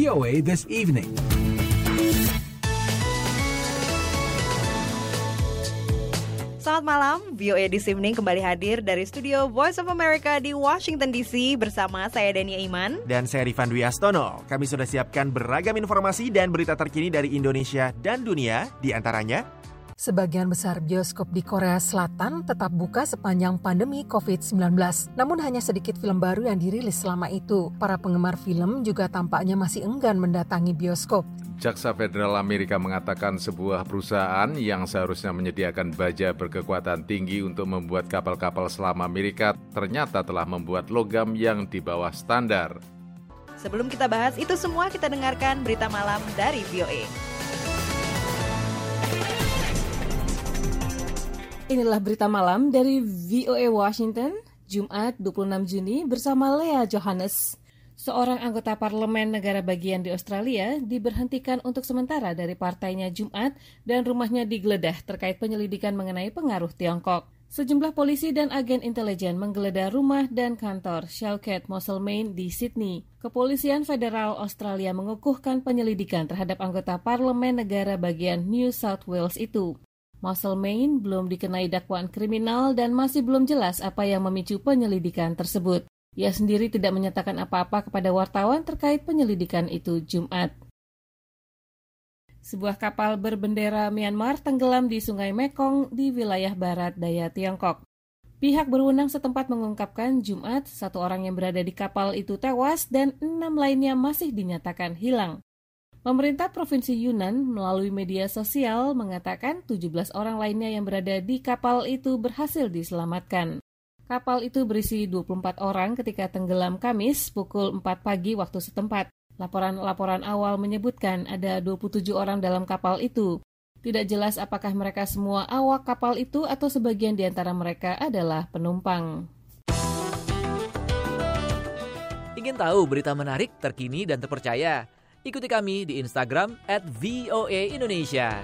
VOA This Evening. Selamat malam, VOA This Evening kembali hadir dari studio Voice of America di Washington DC bersama saya Dania Iman. Dan saya Rifan Dwi Astono. Kami sudah siapkan beragam informasi dan berita terkini dari Indonesia dan dunia, di antaranya sebagian besar bioskop di Korea Selatan tetap buka sepanjang pandemi COVID-19. Namun hanya sedikit film baru yang dirilis selama itu. Para penggemar film juga tampaknya masih enggan mendatangi bioskop. Jaksa Federal Amerika mengatakan sebuah perusahaan yang seharusnya menyediakan baja berkekuatan tinggi untuk membuat kapal-kapal selam Amerika ternyata telah membuat logam yang di bawah standar. Sebelum kita bahas itu semua, kita dengarkan berita malam dari VOA. Inilah berita malam dari VOA Washington, Jumat 26 Juni bersama Lea Johannes. Seorang anggota parlemen negara bagian di Australia diberhentikan untuk sementara dari partainya Jumat dan rumahnya digeledah terkait penyelidikan mengenai pengaruh Tiongkok. Sejumlah polisi dan agen intelijen menggeledah rumah dan kantor Shaukat Moslemain di Sydney. Kepolisian Federal Australia mengukuhkan penyelidikan terhadap anggota parlemen negara bagian New South Wales itu. Moslemain belum dikenai dakwaan kriminal dan masih belum jelas apa yang memicu penyelidikan tersebut. Ia sendiri tidak menyatakan apa-apa kepada wartawan terkait penyelidikan itu Jumat. Sebuah kapal berbendera Myanmar tenggelam di Sungai Mekong di wilayah barat daya Tiongkok. Pihak berwenang setempat mengungkapkan Jumat 1 orang yang berada di kapal itu tewas dan 6 lainnya masih dinyatakan hilang. Pemerintah Provinsi Yunnan melalui media sosial mengatakan 17 orang lainnya yang berada di kapal itu berhasil diselamatkan. Kapal itu berisi 24 orang ketika tenggelam Kamis pukul 4 pagi waktu setempat. Laporan awal menyebutkan ada 27 orang dalam kapal itu. Tidak jelas apakah mereka semua awak kapal itu atau sebagian di antara mereka adalah penumpang. Ingin tahu berita menarik, terkini, dan terpercaya? Ikuti kami di Instagram @VOA_Indonesia.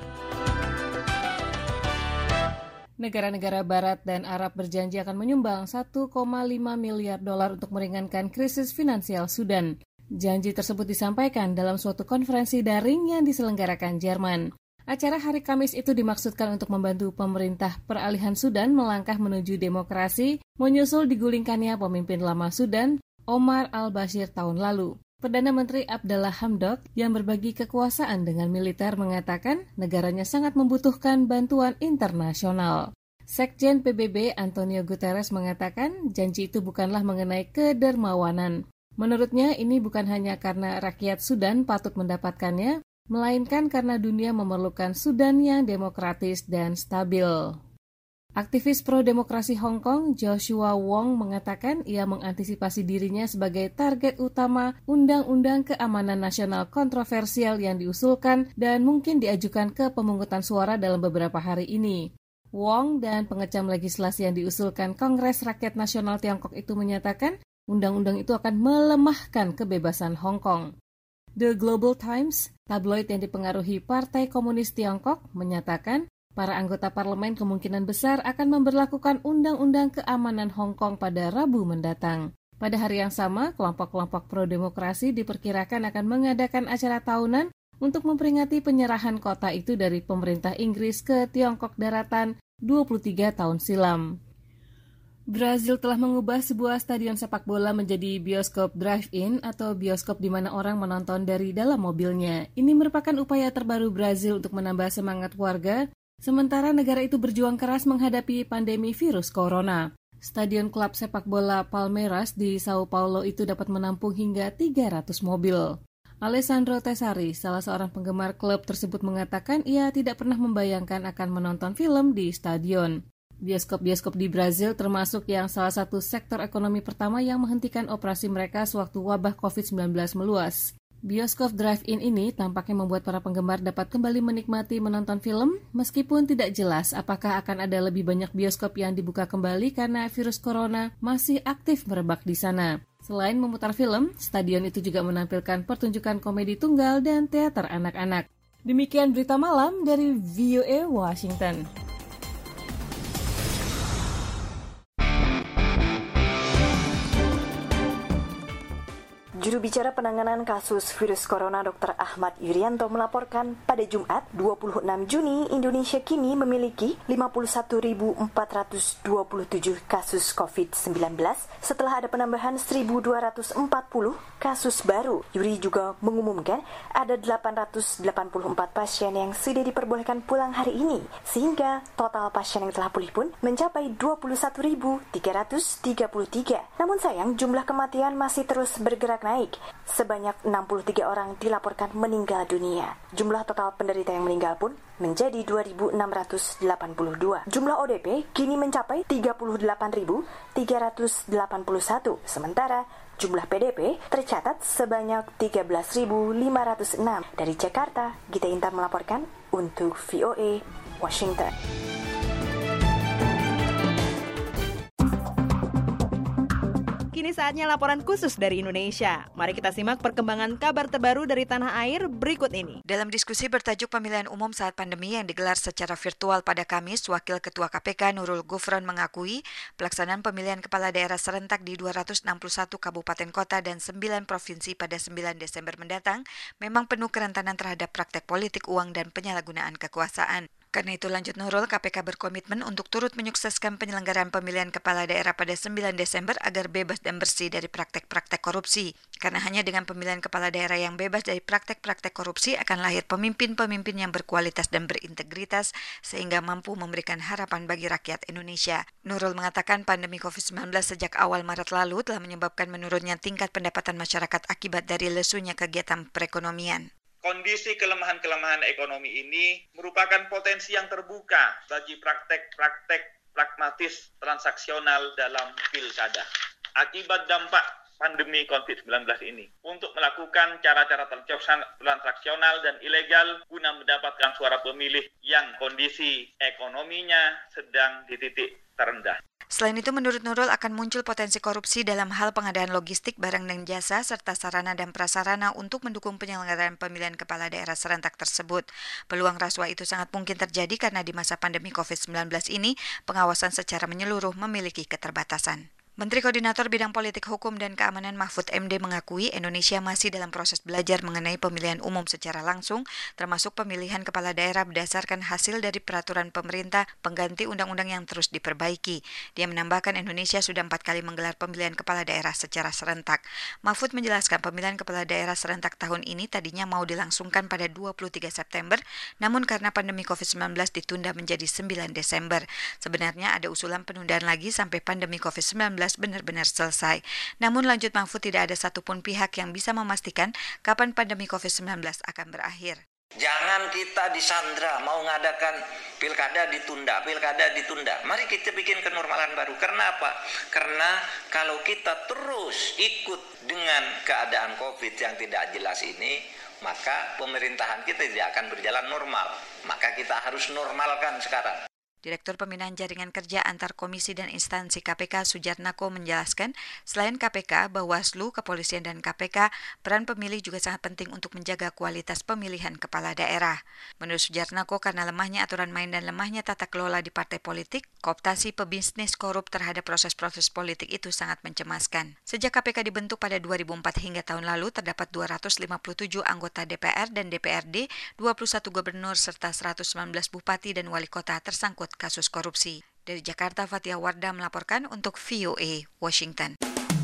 Negara-negara Barat dan Arab berjanji akan menyumbang 1,5 miliar dolar untuk meringankan krisis finansial Sudan. Janji tersebut disampaikan dalam suatu konferensi daring yang diselenggarakan Jerman. Acara hari Kamis itu dimaksudkan untuk membantu pemerintah peralihan Sudan melangkah menuju demokrasi, menyusul digulingkannya pemimpin lama Sudan, Omar al-Bashir tahun lalu. Perdana Menteri Abdallah Hamdok yang berbagi kekuasaan dengan militer mengatakan negaranya sangat membutuhkan bantuan internasional. Sekjen PBB Antonio Guterres mengatakan janji itu bukanlah mengenai kedermawanan. Menurutnya ini bukan hanya karena rakyat Sudan patut mendapatkannya, melainkan karena dunia memerlukan Sudan yang demokratis dan stabil. Aktivis pro-demokrasi Hong Kong, Joshua Wong, mengatakan ia mengantisipasi dirinya sebagai target utama Undang-Undang Keamanan Nasional kontroversial yang diusulkan dan mungkin diajukan ke pemungutan suara dalam beberapa hari ini. Wong dan pengecam legislasi yang diusulkan Kongres Rakyat Nasional Tiongkok itu menyatakan undang-undang itu akan melemahkan kebebasan Hong Kong. The Global Times, tabloid yang dipengaruhi Partai Komunis Tiongkok, menyatakan para anggota parlemen kemungkinan besar akan memberlakukan Undang-Undang Keamanan Hong Kong pada Rabu mendatang. Pada hari yang sama, kelompok-kelompok pro-demokrasi diperkirakan akan mengadakan acara tahunan untuk memperingati penyerahan kota itu dari pemerintah Inggris ke Tiongkok daratan 23 tahun silam. Brazil telah mengubah sebuah stadion sepak bola menjadi bioskop drive-in atau bioskop di mana orang menonton dari dalam mobilnya. Ini merupakan upaya terbaru Brazil untuk menambah semangat warga sementara negara itu berjuang keras menghadapi pandemi virus corona. Stadion klub sepak bola Palmeiras di Sao Paulo itu dapat menampung hingga 300 mobil. Alessandro Tessari, salah seorang penggemar klub tersebut mengatakan ia tidak pernah membayangkan akan menonton film di stadion. Bioskop-bioskop di Brazil termasuk yang salah satu sektor ekonomi pertama yang menghentikan operasi mereka sewaktu wabah COVID-19 meluas. Bioskop drive-in ini tampaknya membuat para penggemar dapat kembali menikmati menonton film, meskipun tidak jelas apakah akan ada lebih banyak bioskop yang dibuka kembali karena virus corona masih aktif merebak di sana. Selain memutar film, stadion itu juga menampilkan pertunjukan komedi tunggal dan teater anak-anak. Demikian berita malam dari VOA Washington. Juru bicara penanganan kasus virus corona Dr. Ahmad Yuryanto melaporkan pada Jumat 26 Juni Indonesia kini memiliki 51.427 kasus COVID-19 setelah ada penambahan 1.240 kasus baru. Yuri juga mengumumkan ada 884 pasien yang sudah diperbolehkan pulang hari ini, sehingga total pasien yang telah pulih pun mencapai 21.333. Namun sayang, jumlah kematian masih terus bergerak naik. Sebanyak 63 orang dilaporkan meninggal dunia. Jumlah total penderita yang meninggal pun menjadi 2.682. Jumlah ODP kini mencapai 38.381. Sementara jumlah PDP tercatat sebanyak 13.506. Dari Jakarta, Gita Intan melaporkan untuk VOA Washington. Kini saatnya laporan khusus dari Indonesia. Mari kita simak perkembangan kabar terbaru dari tanah air berikut ini. Dalam diskusi bertajuk pemilihan umum saat pandemi yang digelar secara virtual pada Kamis, Wakil Ketua KPK Nurul Gufron mengakui pelaksanaan pemilihan kepala daerah serentak di 261 kabupaten kota dan 9 provinsi pada 9 Desember mendatang memang penuh kerentanan terhadap praktek politik uang dan penyalahgunaan kekuasaan. Karena itu, lanjut Nurul, KPK berkomitmen untuk turut menyukseskan penyelenggaraan pemilihan kepala daerah pada 9 Desember agar bebas dan bersih dari praktek-praktek korupsi. Karena hanya dengan pemilihan kepala daerah yang bebas dari praktek-praktek korupsi akan lahir pemimpin-pemimpin yang berkualitas dan berintegritas sehingga mampu memberikan harapan bagi rakyat Indonesia. Nurul mengatakan pandemi COVID-19 sejak awal Maret lalu telah menyebabkan menurunnya tingkat pendapatan masyarakat akibat dari lesunya kegiatan perekonomian. Kondisi kelemahan-kelemahan ekonomi ini merupakan potensi yang terbuka bagi praktek-praktek pragmatis transaksional dalam pilkada. Akibat dampak pandemi COVID-19 ini, untuk melakukan cara-cara transaksional dan ilegal guna mendapatkan suara pemilih yang kondisi ekonominya sedang di titik terendah. Selain itu, menurut Nurul akan muncul potensi korupsi dalam hal pengadaan logistik, barang dan jasa, serta sarana dan prasarana untuk mendukung penyelenggaraan pemilihan kepala daerah serentak tersebut. Peluang rasuah itu sangat mungkin terjadi karena di masa pandemi COVID-19 ini, pengawasan secara menyeluruh memiliki keterbatasan. Menteri Koordinator Bidang Politik Hukum dan Keamanan Mahfud MD mengakui Indonesia masih dalam proses belajar mengenai pemilihan umum secara langsung, termasuk pemilihan kepala daerah berdasarkan hasil dari peraturan pemerintah pengganti undang-undang yang terus diperbaiki. Dia menambahkan Indonesia sudah 4 kali menggelar pemilihan kepala daerah secara serentak. Mahfud menjelaskan pemilihan kepala daerah serentak tahun ini tadinya mau dilangsungkan pada 23 September, namun karena pandemi COVID-19 ditunda menjadi 9 Desember. Sebenarnya ada usulan penundaan lagi sampai pandemi COVID-19 benar-benar selesai. Namun lanjut Mahfud, tidak ada satupun pihak yang bisa memastikan kapan pandemi COVID-19 akan berakhir. Jangan kita disandra, mau ngadakan pilkada ditunda. Mari kita bikin kenormalan baru. Karena apa? Karena kalau kita terus ikut dengan keadaan COVID yang tidak jelas ini, maka pemerintahan kita tidak akan berjalan normal. Maka kita harus normalkan sekarang. Direktur Pembinaan Jaringan Kerja Antar Komisi dan Instansi KPK Sujarnako menjelaskan, selain KPK, Bawaslu, Kepolisian, dan KPK, peran pemilih juga sangat penting untuk menjaga kualitas pemilihan kepala daerah. Menurut Sujarnako, karena lemahnya aturan main dan lemahnya tata kelola di partai politik, kooptasi pebisnis korup terhadap proses-proses politik itu sangat mencemaskan. Sejak KPK dibentuk pada 2004 hingga tahun lalu, terdapat 257 anggota DPR dan DPRD, 21 gubernur, serta 119 bupati dan wali kota tersangkut kasus korupsi. Dari Jakarta, Fatia Wardah melaporkan untuk VOA Washington.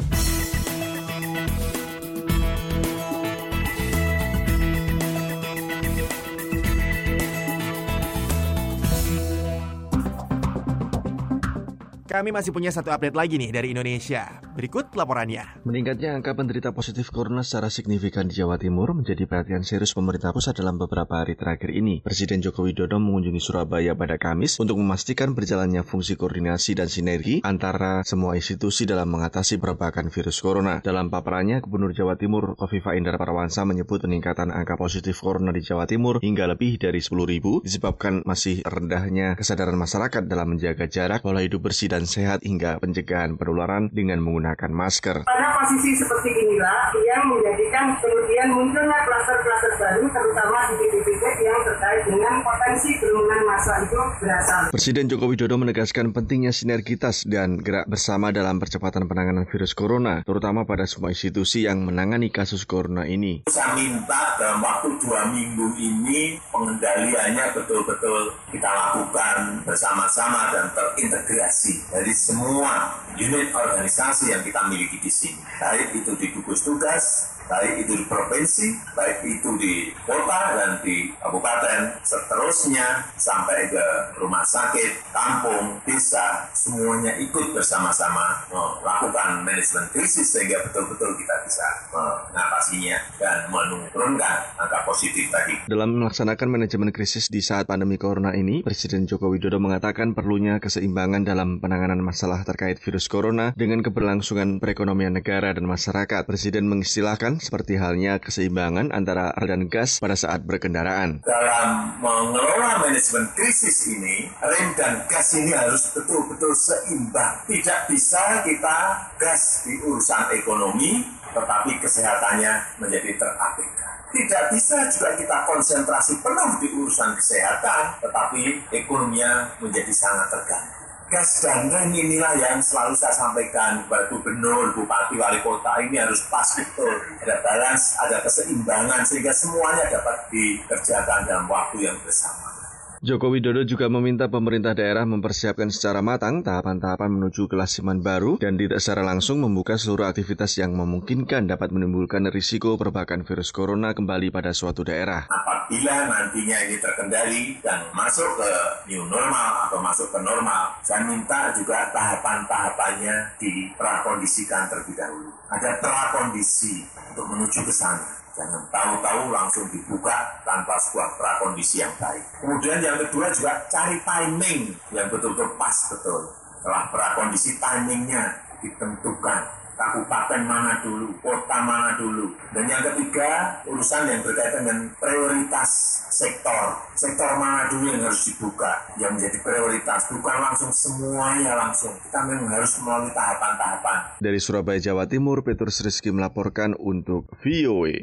Kami masih punya satu update lagi nih dari Indonesia. Berikut laporannya. Meningkatnya angka penderita positif corona secara signifikan di Jawa Timur menjadi perhatian serius pemerintah pusat dalam beberapa hari terakhir ini. Presiden Joko Widodo mengunjungi Surabaya pada Kamis untuk memastikan berjalannya fungsi koordinasi dan sinergi antara semua institusi dalam mengatasi perbakan virus corona. Dalam paparannya, Gubernur Jawa Timur Kofifa Indar Parawansa menyebut peningkatan angka positif corona di Jawa Timur hingga lebih dari 10.000 disebabkan masih rendahnya kesadaran masyarakat dalam menjaga jarak, pola hidup bersih dan berjalan sehat hingga pencegahan penularan dengan menggunakan masker. Pada posisi seperti inilah yang menjadikan kemudian munculnya kluster-kluster baru, terutama di titik-titik yang terkait dengan potensi kerumunan massa itu berasal. Presiden Joko Widodo menegaskan pentingnya sinergitas dan gerak bersama dalam percepatan penanganan virus corona, terutama pada semua institusi yang menangani kasus corona ini. Saya minta dalam waktu 2 minggu ini pengendaliannya betul-betul kita lakukan bersama-sama dan terintegrasi dari semua unit organisasi yang kita miliki di sini. Baik itu di gugus tugas, baik itu di provinsi, baik itu di kota dan di kabupaten, seterusnya sampai ke rumah sakit, kampung, desa, semuanya ikut bersama-sama melakukan manajemen krisis sehingga betul-betul kita bisa mengatasinya dan menurunkan angka positif tadi. Dalam melaksanakan manajemen krisis di saat pandemi corona ini, Presiden Joko Widodo mengatakan perlunya keseimbangan dalam penanganan masalah terkait virus corona dengan keberlangsungan perekonomian negara dan masyarakat. Presiden mengistilahkan seperti halnya keseimbangan antara air dan gas pada saat berkendaraan. Dalam mengelola manajemen krisis ini, rem dan gas ini harus betul-betul seimbang. Tidak bisa kita gas di urusan ekonomi, tetapi kesehatannya menjadi terabaikan. Tidak bisa juga kita konsentrasi penuh di urusan kesehatan, tetapi ekonominya menjadi sangat terganggu. Gas dan rem inilah yang selalu saya sampaikan kepada gubernur, bupati, wali kota, ini harus pas betul. Ada balance, ada keseimbangan sehingga semuanya dapat dikerjakan dalam waktu yang bersama. Joko Widodo juga meminta pemerintah daerah mempersiapkan secara matang tahapan-tahapan menuju kelasiman baru dan tidak secara langsung membuka seluruh aktivitas yang memungkinkan dapat menimbulkan risiko perbakan virus corona kembali pada suatu daerah. Apabila nantinya ini terkendali dan masuk ke new normal atau masuk ke normal, saya minta juga tahapan-tahapannya diprakondisikan terlebih dahulu. Ada prakondisi untuk menuju ke sana. Jangan tahu-tahu langsung dibuka tanpa sebuah prakondisi yang baik. Kemudian yang kedua juga cari timing yang betul-betul pas betul. Setelah prakondisi timingnya ditentukan. Kabupaten mana dulu, kota mana dulu. Dan yang ketiga, urusan yang berkaitan dengan prioritas sektor. Sektor mana dulu yang harus dibuka, yang menjadi prioritas. Bukan langsung semuanya langsung. Kita memang harus melalui tahapan-tahapan. Dari Surabaya, Jawa Timur, Petrus Rizky melaporkan untuk VOA.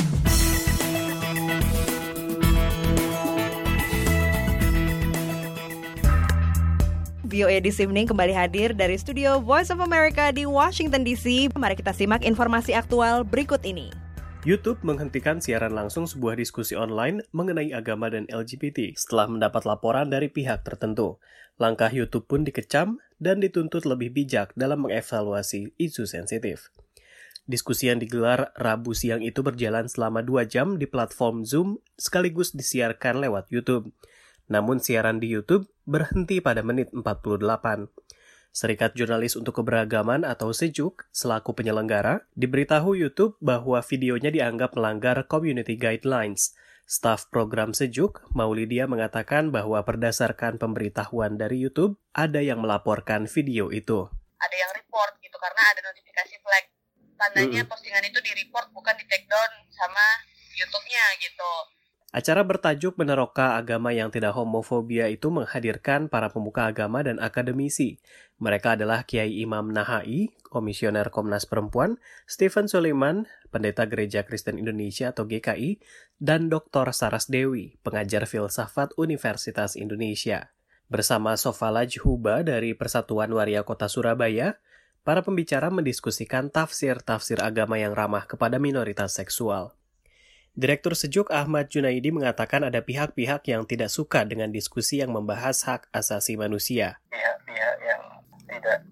VOA This Evening kembali hadir dari studio Voice of America di Washington DC. Mari kita simak informasi aktual berikut ini. YouTube menghentikan siaran langsung sebuah diskusi online mengenai agama dan LGBT setelah mendapat laporan dari pihak tertentu. Langkah YouTube pun dikecam dan dituntut lebih bijak dalam mengevaluasi isu sensitif. Diskusi yang digelar Rabu siang itu berjalan selama 2 jam di platform Zoom sekaligus disiarkan lewat YouTube. Namun siaran di YouTube berhenti pada menit 48. Serikat Jurnalis untuk Keberagaman atau SEJUK selaku penyelenggara diberitahu YouTube bahwa videonya dianggap melanggar community guidelines. Staf program SEJUK, Maulidia, mengatakan bahwa berdasarkan pemberitahuan dari YouTube, ada yang melaporkan video itu. Ada yang report gitu karena ada notifikasi flag. Tandanya postingan itu di-report bukan di-take down sama YouTube-nya gitu. Acara bertajuk Meneroka Agama yang Tidak Homofobia itu menghadirkan para pemuka agama dan akademisi. Mereka adalah Kiai Imam Nahai, Komisioner Komnas Perempuan, Stephen Sulaiman, Pendeta Gereja Kristen Indonesia atau GKI, dan Dr. Saras Dewi, pengajar filsafat Universitas Indonesia. Bersama Sofala Juhuba dari Persatuan Waria Kota Surabaya, para pembicara mendiskusikan tafsir-tafsir agama yang ramah kepada minoritas seksual. Direktur SEJUK Ahmad Junaidi mengatakan ada pihak-pihak yang tidak suka dengan diskusi yang membahas hak asasi manusia. Pihak-pihak yang tidak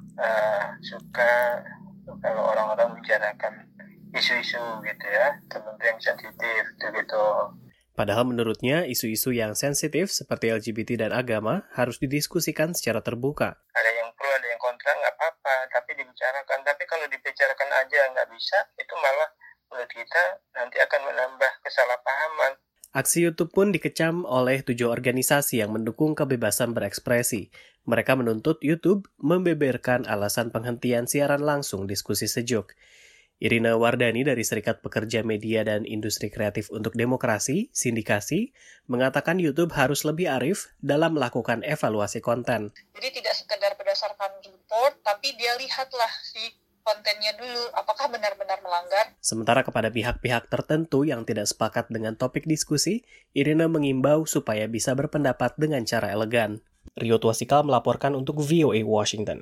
suka kalau orang-orang membicarakan isu-isu gitu ya, tertentu yang sensitif gitu. Padahal menurutnya isu-isu yang sensitif seperti LGBT dan agama harus didiskusikan secara terbuka. Ada yang pro, ada yang kontra, nggak apa-apa, tapi dibicarakan. Tapi kalau dibicarakan aja nggak bisa, itu malah menurut kita nanti akan menambah kesalahpahaman. Aksi YouTube pun dikecam oleh 7 organisasi yang mendukung kebebasan berekspresi. Mereka menuntut YouTube membeberkan alasan penghentian siaran langsung diskusi SEJUK. Irina Wardani dari Serikat Pekerja Media dan Industri Kreatif untuk Demokrasi, Sindikasi, mengatakan YouTube harus lebih arif dalam melakukan evaluasi konten. Jadi tidak sekedar berdasarkan report, tapi dia lihatlah si kontennya dulu, apakah benar-benar melanggar. Sementara kepada pihak-pihak tertentu yang tidak sepakat dengan topik diskusi, Irina mengimbau supaya bisa berpendapat dengan cara elegan. Rio Twasikal melaporkan untuk VOA Washington.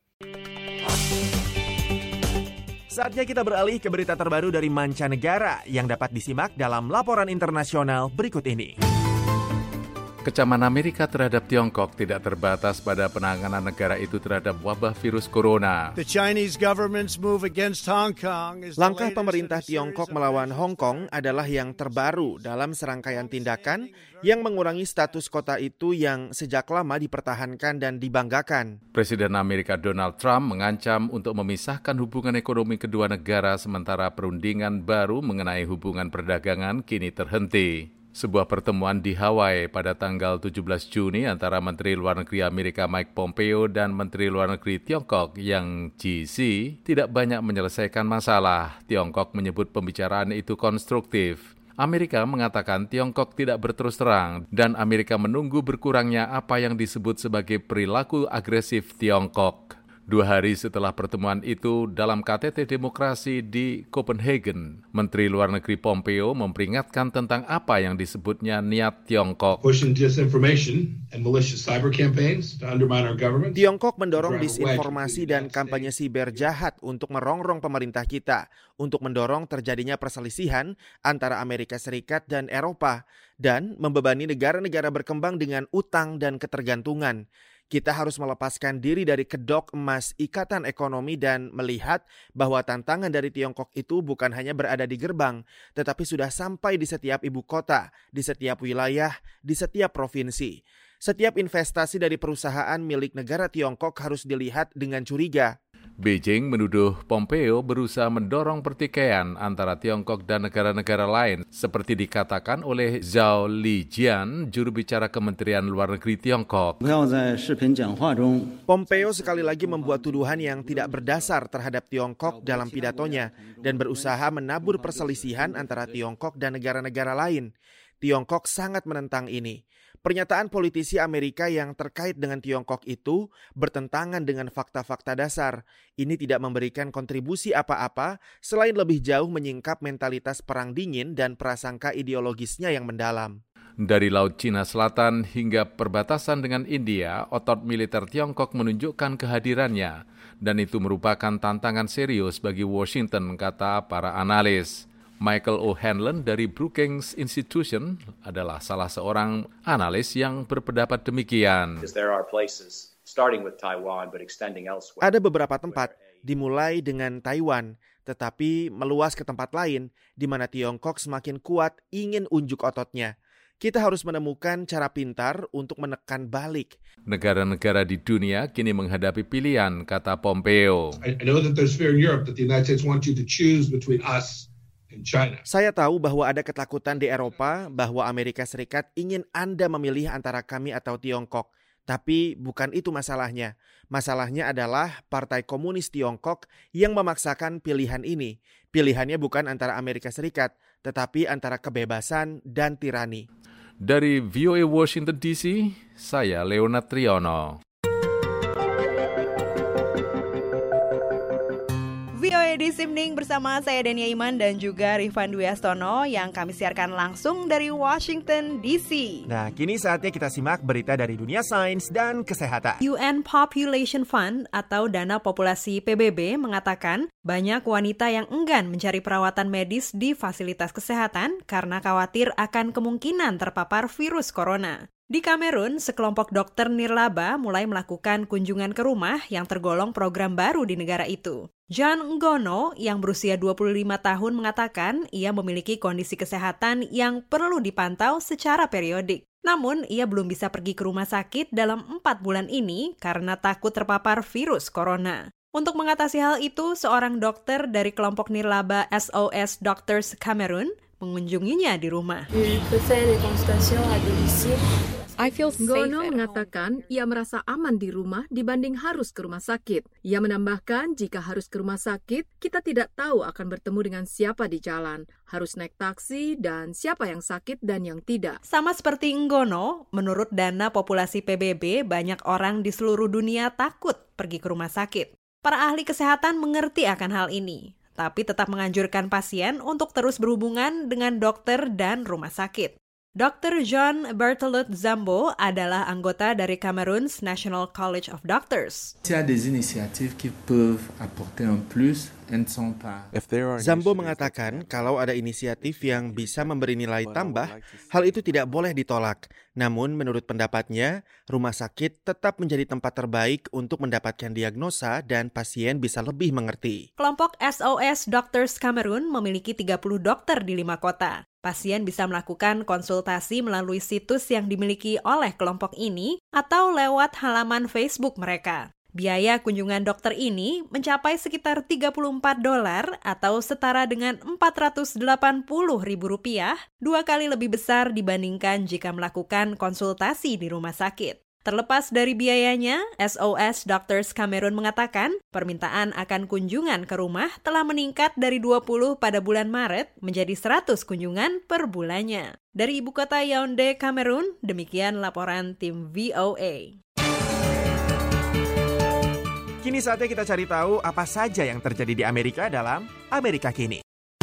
Saatnya kita beralih ke berita terbaru dari mancanegara yang dapat disimak dalam laporan internasional berikut ini. Kecaman Amerika terhadap Tiongkok tidak terbatas pada penanganan negara itu terhadap wabah virus corona. Langkah pemerintah Tiongkok melawan Hong Kong adalah yang terbaru dalam serangkaian tindakan yang mengurangi status kota itu yang sejak lama dipertahankan dan dibanggakan. Presiden Amerika Donald Trump mengancam untuk memisahkan hubungan ekonomi kedua negara sementara perundingan baru mengenai hubungan perdagangan kini terhenti. Sebuah pertemuan di Hawaii pada tanggal 17 Juni antara Menteri Luar Negeri Amerika Mike Pompeo dan Menteri Luar Negeri Tiongkok Yang Jiechi tidak banyak menyelesaikan masalah. Tiongkok menyebut pembicaraan itu konstruktif. Amerika mengatakan Tiongkok tidak berterus terang dan Amerika menunggu berkurangnya apa yang disebut sebagai perilaku agresif Tiongkok. 2 hari setelah pertemuan itu dalam KTT Demokrasi di Copenhagen, Menteri Luar Negeri Pompeo memperingatkan tentang apa yang disebutnya niat Tiongkok. Tiongkok mendorong disinformasi dan kampanye siber jahat untuk merongrong pemerintah kita, untuk mendorong terjadinya perselisihan antara Amerika Serikat dan Eropa, dan membebani negara-negara berkembang dengan utang dan ketergantungan. Kita harus melepaskan diri dari kedok emas ikatan ekonomi dan melihat bahwa tantangan dari Tiongkok itu bukan hanya berada di gerbang, tetapi sudah sampai di setiap ibu kota, di setiap wilayah, di setiap provinsi. Setiap investasi dari perusahaan milik negara Tiongkok harus dilihat dengan curiga. Beijing menuduh Pompeo berusaha mendorong pertikaian antara Tiongkok dan negara-negara lain, seperti dikatakan oleh Zhao Lijian, juru bicara Kementerian Luar Negeri Tiongkok. Pompeo sekali lagi membuat tuduhan yang tidak berdasar terhadap Tiongkok dalam pidatonya dan berusaha menabur perselisihan antara Tiongkok dan negara-negara lain. Tiongkok sangat menentang ini. Pernyataan politisi Amerika yang terkait dengan Tiongkok itu bertentangan dengan fakta-fakta dasar. Ini tidak memberikan kontribusi apa-apa selain lebih jauh menyingkap mentalitas perang dingin dan prasangka ideologisnya yang mendalam. Dari Laut Cina Selatan hingga perbatasan dengan India, otot militer Tiongkok menunjukkan kehadirannya. Dan itu merupakan tantangan serius bagi Washington, kata para analis. Michael O'Hanlon dari Brookings Institution adalah salah seorang analis yang berpendapat demikian. Ada beberapa tempat, dimulai dengan Taiwan, tetapi meluas ke tempat lain, di mana Tiongkok semakin kuat ingin unjuk ototnya. Kita harus menemukan cara pintar untuk menekan balik. Negara-negara di dunia kini menghadapi pilihan, kata Pompeo. Saya tahu bahwa ada ketakutan di Eropa bahwa Amerika Serikat ingin Anda memilih antara kami atau Tiongkok. Tapi bukan itu masalahnya. Masalahnya adalah Partai Komunis Tiongkok yang memaksakan pilihan ini. Pilihannya bukan antara Amerika Serikat, tetapi antara kebebasan dan tirani. Dari VOA Washington DC, saya Leonard Triono. VOA This Evening bersama saya Denia Iman dan juga Rifan Dwi Astono yang kami siarkan langsung dari Washington DC. Nah, kini saatnya kita simak berita dari dunia sains dan kesehatan. UN Population Fund atau Dana Populasi PBB mengatakan banyak wanita yang enggan mencari perawatan medis di fasilitas kesehatan karena khawatir akan kemungkinan terpapar virus corona. Di Kamerun, sekelompok dokter nirlaba mulai melakukan kunjungan ke rumah yang tergolong program baru di negara itu. John Ngono yang berusia 25 tahun mengatakan ia memiliki kondisi kesehatan yang perlu dipantau secara periodik. Namun, ia belum bisa pergi ke rumah sakit dalam 4 bulan ini karena takut terpapar virus corona. Untuk mengatasi hal itu, seorang dokter dari kelompok nirlaba SOS Doctors Cameroon mengunjunginya di rumah. Gono mengatakan ia merasa aman di rumah dibanding harus ke rumah sakit. Ia menambahkan jika harus ke rumah sakit, kita tidak tahu akan bertemu dengan siapa di jalan, harus naik taksi, dan siapa yang sakit dan yang tidak. Sama seperti Nggono, menurut dana populasi PBB, banyak orang di seluruh dunia takut pergi ke rumah sakit. Para ahli kesehatan mengerti akan hal ini, tapi tetap menganjurkan pasien untuk terus berhubungan dengan dokter dan rumah sakit. Dr. John Berthelot Zambo adalah anggota dari Cameroon's National College of Doctors. Zambo mengatakan kalau ada inisiatif yang bisa memberi nilai tambah, hal itu tidak boleh ditolak. Namun menurut pendapatnya, rumah sakit tetap menjadi tempat terbaik untuk mendapatkan diagnosa dan pasien bisa lebih mengerti. Kelompok SOS Doctors Cameroon memiliki 30 dokter di 5 kota. Pasien bisa melakukan konsultasi melalui situs yang dimiliki oleh kelompok ini atau lewat halaman Facebook mereka. Biaya kunjungan dokter ini mencapai sekitar $34 atau setara dengan Rp480.000, 2 kali lebih besar dibandingkan jika melakukan konsultasi di rumah sakit. Terlepas dari biayanya, SOS Doctors Cameroon mengatakan permintaan akan kunjungan ke rumah telah meningkat dari 20 pada bulan Maret menjadi 100 kunjungan per bulannya. Dari ibu kota Yaounde, Kamerun, demikian laporan tim VOA. Kini saatnya kita cari tahu apa saja yang terjadi di Amerika dalam Amerika Kini.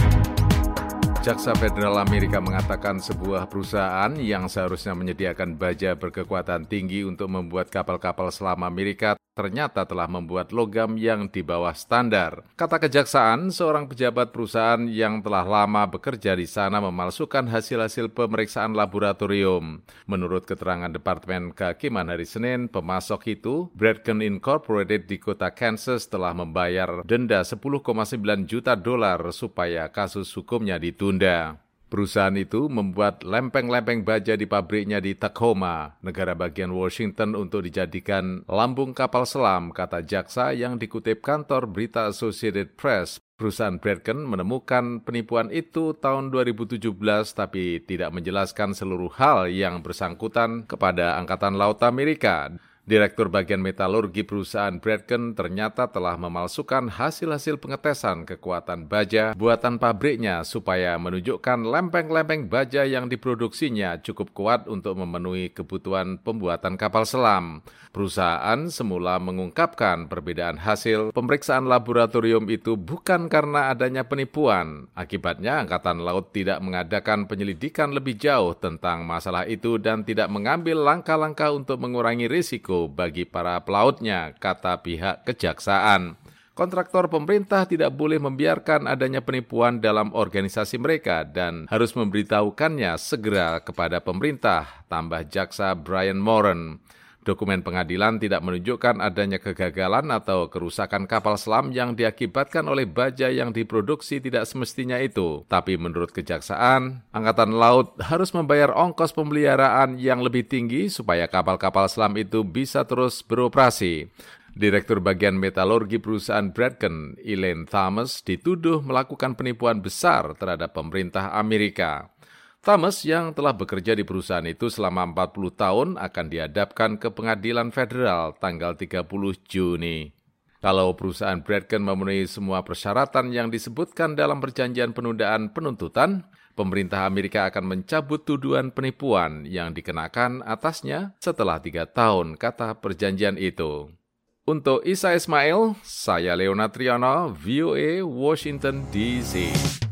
Jaksa Federal Amerika mengatakan sebuah perusahaan yang seharusnya menyediakan baja berkekuatan tinggi untuk membuat kapal-kapal selam Amerika ternyata telah membuat logam yang di bawah standar. Kata kejaksaan, seorang pejabat perusahaan yang telah lama bekerja di sana memalsukan hasil-hasil pemeriksaan laboratorium. Menurut keterangan Departemen Kehakiman hari Senin, pemasok itu, Bradken Incorporated di kota Kansas, telah membayar denda $10,9 juta supaya kasus hukumnya ditunda. Perusahaan itu membuat lempeng-lempeng baja di pabriknya di Tacoma, negara bagian Washington, untuk dijadikan lambung kapal selam, kata jaksa yang dikutip kantor berita Associated Press. Perusahaan Bradken menemukan penipuan itu tahun 2017 tapi tidak menjelaskan seluruh hal yang bersangkutan kepada Angkatan Laut Amerika. Direktur bagian metalurgi perusahaan Bradken ternyata telah memalsukan hasil-hasil pengetesan kekuatan baja buatan pabriknya supaya menunjukkan lempeng-lempeng baja yang diproduksinya cukup kuat untuk memenuhi kebutuhan pembuatan kapal selam. Perusahaan semula mengungkapkan perbedaan hasil pemeriksaan laboratorium itu bukan karena adanya penipuan. Akibatnya, Angkatan Laut tidak mengadakan penyelidikan lebih jauh tentang masalah itu dan tidak mengambil langkah-langkah untuk mengurangi risiko bagi para pelautnya, kata pihak kejaksaan. Kontraktor pemerintah tidak boleh membiarkan adanya penipuan dalam organisasi mereka dan harus memberitahukannya segera kepada pemerintah, tambah jaksa Brian Moran. Dokumen pengadilan tidak menunjukkan adanya kegagalan atau kerusakan kapal selam yang diakibatkan oleh baja yang diproduksi tidak semestinya itu. Tapi menurut kejaksaan, Angkatan Laut harus membayar ongkos pemeliharaan yang lebih tinggi supaya kapal-kapal selam itu bisa terus beroperasi. Direktur bagian metalurgi perusahaan Bradken, Elaine Thomas, dituduh melakukan penipuan besar terhadap pemerintah Amerika. Thomas yang telah bekerja di perusahaan itu selama 40 tahun akan dihadapkan ke pengadilan federal tanggal 30 Juni. Kalau perusahaan Bradken memenuhi semua persyaratan yang disebutkan dalam perjanjian penundaan penuntutan, pemerintah Amerika akan mencabut tuduhan penipuan yang dikenakan atasnya setelah 3 tahun, kata perjanjian itu. Untuk Isa Ismail, saya Leona Triana, VOA, Washington, D.C.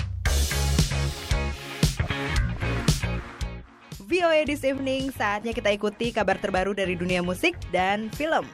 VOA This Evening, saatnya kita ikuti kabar terbaru dari dunia musik dan film.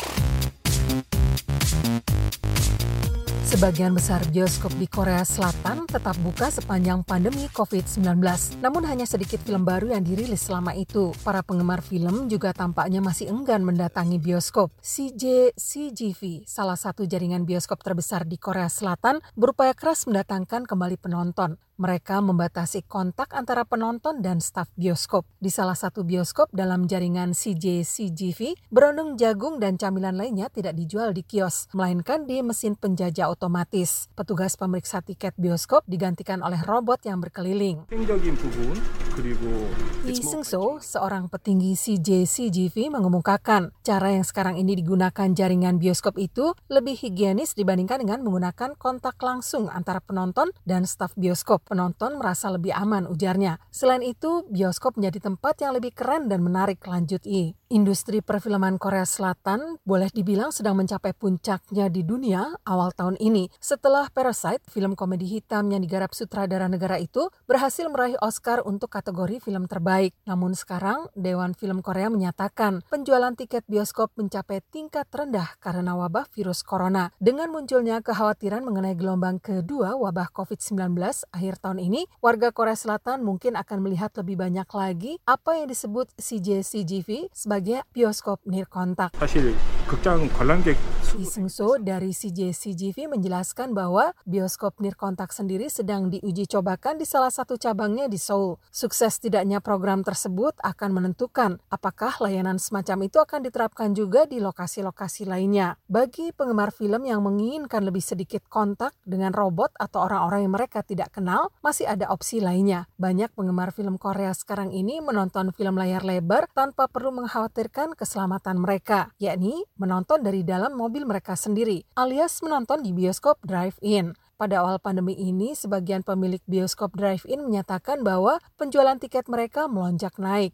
Sebagian besar bioskop di Korea Selatan tetap buka sepanjang pandemi COVID-19. Namun hanya sedikit film baru yang dirilis selama itu. Para penggemar film juga tampaknya masih enggan mendatangi bioskop. CGV, salah satu jaringan bioskop terbesar di Korea Selatan, berupaya keras mendatangkan kembali penonton. Mereka membatasi kontak antara penonton dan staf bioskop. Di salah satu bioskop dalam jaringan CGV, berondong jagung dan camilan lainnya tidak dijual di kios, melainkan di mesin penjajah otomatis. Petugas pemeriksa tiket bioskop digantikan oleh robot yang berkeliling. Lee Seung-so, seorang petinggi CJCGV, mengemukakan cara yang sekarang ini digunakan jaringan bioskop itu lebih higienis dibandingkan dengan menggunakan kontak langsung antara penonton dan staf bioskop. Penonton merasa lebih aman, ujarnya. Selain itu, bioskop menjadi tempat yang lebih keren dan menarik, lanjut Lee. Industri perfilman Korea Selatan boleh dibilang sedang mencapai puncaknya di dunia awal tahun ini. Setelah Parasite, film komedi hitam yang digarap sutradara negara itu berhasil meraih Oscar untuk kategori film terbaik. Namun sekarang, Dewan Film Korea menyatakan penjualan tiket bioskop mencapai tingkat terendah karena wabah virus corona. Dengan munculnya kekhawatiran mengenai gelombang kedua wabah COVID-19 akhir tahun ini, warga Korea Selatan mungkin akan melihat lebih banyak lagi apa yang disebut CJCGV sebagai bioskop nirkontak. Lee Seung-so dari CJCGV menjelaskan bahwa bioskop nirkontak sendiri sedang diuji cobakan di salah satu cabangnya di Seoul. Sukses tidaknya program tersebut akan menentukan apakah layanan semacam itu akan diterapkan juga di lokasi-lokasi lainnya. Bagi penggemar film yang menginginkan lebih sedikit kontak dengan robot atau orang-orang yang mereka tidak kenal, masih ada opsi lainnya. Banyak penggemar film Korea sekarang ini menonton film layar lebar tanpa perlu mengkhawatirkan keselamatan mereka, yakni menonton dari dalam mobil mereka sendiri, alias menonton di bioskop drive-in. Pada awal pandemi ini, sebagian pemilik bioskop drive-in menyatakan bahwa penjualan tiket mereka melonjak naik.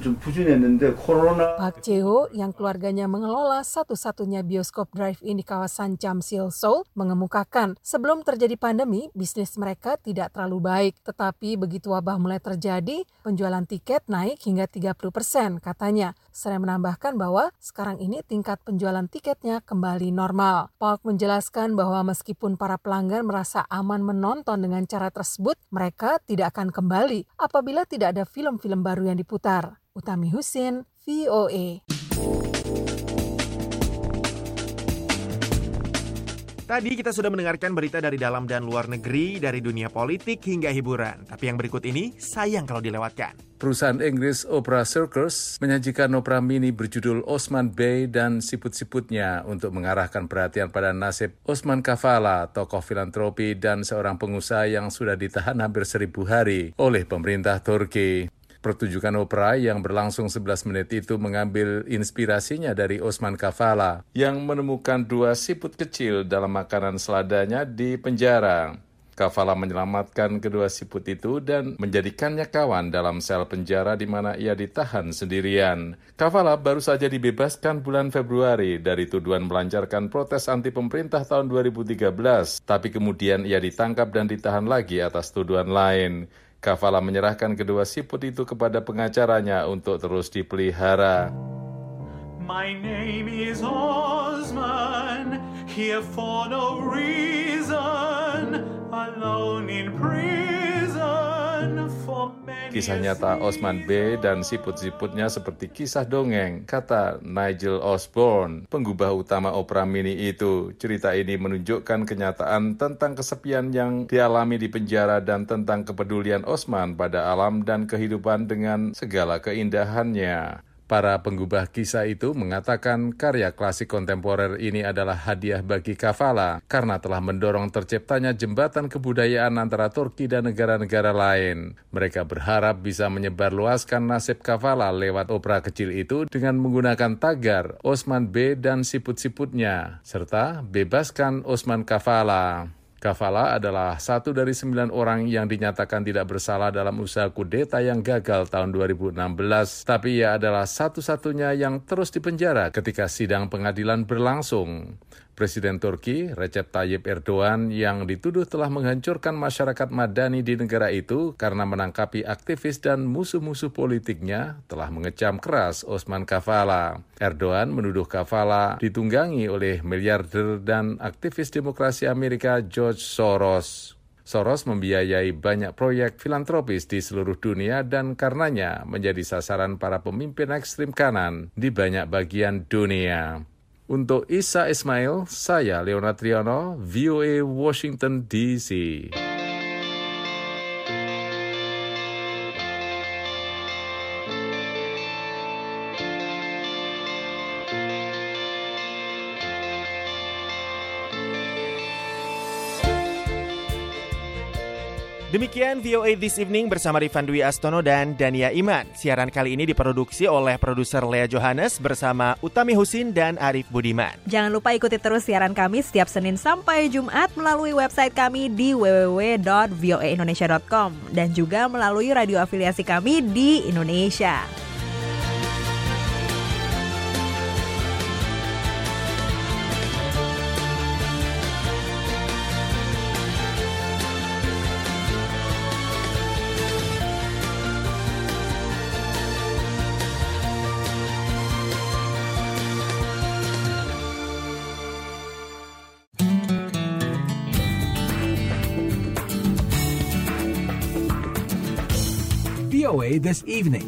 Park Jae-ho yang keluarganya mengelola satu-satunya bioskop drive-in di kawasan Jamsil, Seoul, mengemukakan sebelum terjadi pandemi, bisnis mereka tidak terlalu baik. Tetapi begitu wabah mulai terjadi, penjualan tiket naik hingga 30%, katanya. Seraya menambahkan bahwa sekarang ini tingkat penjualan tiketnya kembali normal. Park menjelaskan bahwa meskipun para pelanggan merasa aman menonton dengan cara tersebut, mereka tidak akan kembali apabila tidak ada film-film baru yang diputar. Utami Husin, VOA. Tadi kita sudah mendengarkan berita dari dalam dan luar negeri, dari dunia politik hingga hiburan. Tapi yang berikut ini sayang kalau dilewatkan. Perusahaan Inggris Opera Circus menyajikan opera mini berjudul Osman Bey dan siput-siputnya untuk mengarahkan perhatian pada nasib Osman Kavala, tokoh filantropi dan seorang pengusaha yang sudah ditahan hampir 1000 hari oleh pemerintah Turki. Pertunjukan opera yang berlangsung 11 menit itu mengambil inspirasinya dari Osman Kavala yang menemukan 2 siput kecil dalam makanan seladanya di penjara. Kavala menyelamatkan kedua siput itu dan menjadikannya kawan dalam sel penjara di mana ia ditahan sendirian. Kavala baru saja dibebaskan bulan Februari dari tuduhan melancarkan protes anti pemerintah tahun 2013, tapi kemudian ia ditangkap dan ditahan lagi atas tuduhan lain. Kavala menyerahkan kedua siput itu kepada pengacaranya untuk terus dipelihara. My name is Osman, here for no reason, alone in prison for many. Kisah nyata Osman Bey dan siput-siputnya seperti kisah dongeng, kata Nigel Osborne, penggubah utama opera mini itu. Cerita ini menunjukkan kenyataan tentang kesepian yang dialami di penjara dan tentang kepedulian Osman pada alam dan kehidupan dengan segala keindahannya. Para penggubah kisah itu mengatakan karya klasik kontemporer ini adalah hadiah bagi Kavala karena telah mendorong terciptanya jembatan kebudayaan antara Turki dan negara-negara lain. Mereka berharap bisa menyebarluaskan nasib Kavala lewat opera kecil itu dengan menggunakan tagar Osman Bey dan siput-siputnya, serta bebaskan Osman Kavala. Kavala adalah satu dari 9 orang yang dinyatakan tidak bersalah dalam usaha kudeta yang gagal tahun 2016. Tapi ia adalah satu-satunya yang terus dipenjara ketika sidang pengadilan berlangsung. Presiden Turki, Recep Tayyip Erdogan, yang dituduh telah menghancurkan masyarakat Madani di negara itu karena menangkapi aktivis dan musuh-musuh politiknya, telah mengecam keras Osman Kavala. Erdogan menuduh Kavala ditunggangi oleh miliarder dan aktivis demokrasi Amerika George Soros. Soros membiayai banyak proyek filantropis di seluruh dunia dan karenanya menjadi sasaran para pemimpin ekstrem kanan di banyak bagian dunia. Untuk Isa Ismail, saya Leonard Triano, VOA Washington DC. Demikian VOA This Evening bersama Rifan Dwi Astono dan Dania Iman. Siaran kali ini diproduksi oleh produser Lea Johannes bersama Utami Husin dan Arif Budiman. Jangan lupa ikuti terus siaran kami setiap Senin sampai Jumat melalui website kami di www.voaindonesia.com dan juga melalui radio afiliasi kami di Indonesia. VOA This Evening.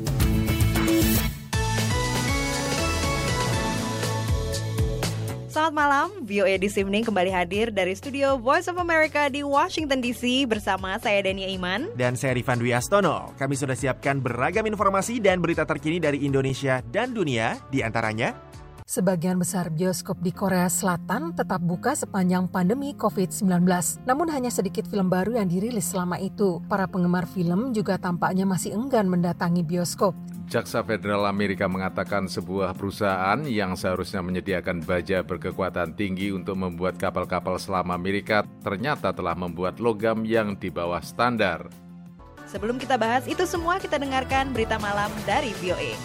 Selamat malam, VOA This Evening kembali hadir dari studio Voice of America di Washington DC bersama saya Dania Iman dan saya Rifan Dwi Astono. Kami sudah siapkan beragam informasi dan berita terkini dari Indonesia dan dunia, di antaranya sebagian besar bioskop di Korea Selatan tetap buka sepanjang pandemi COVID-19. Namun hanya sedikit film baru yang dirilis selama itu. Para penggemar film juga tampaknya masih enggan mendatangi bioskop. Jaksa Federal Amerika mengatakan sebuah perusahaan yang seharusnya menyediakan baja berkekuatan tinggi untuk membuat kapal-kapal selam Amerika ternyata telah membuat logam yang di bawah standar. Sebelum kita bahas itu semua, kita dengarkan berita malam dari VOA.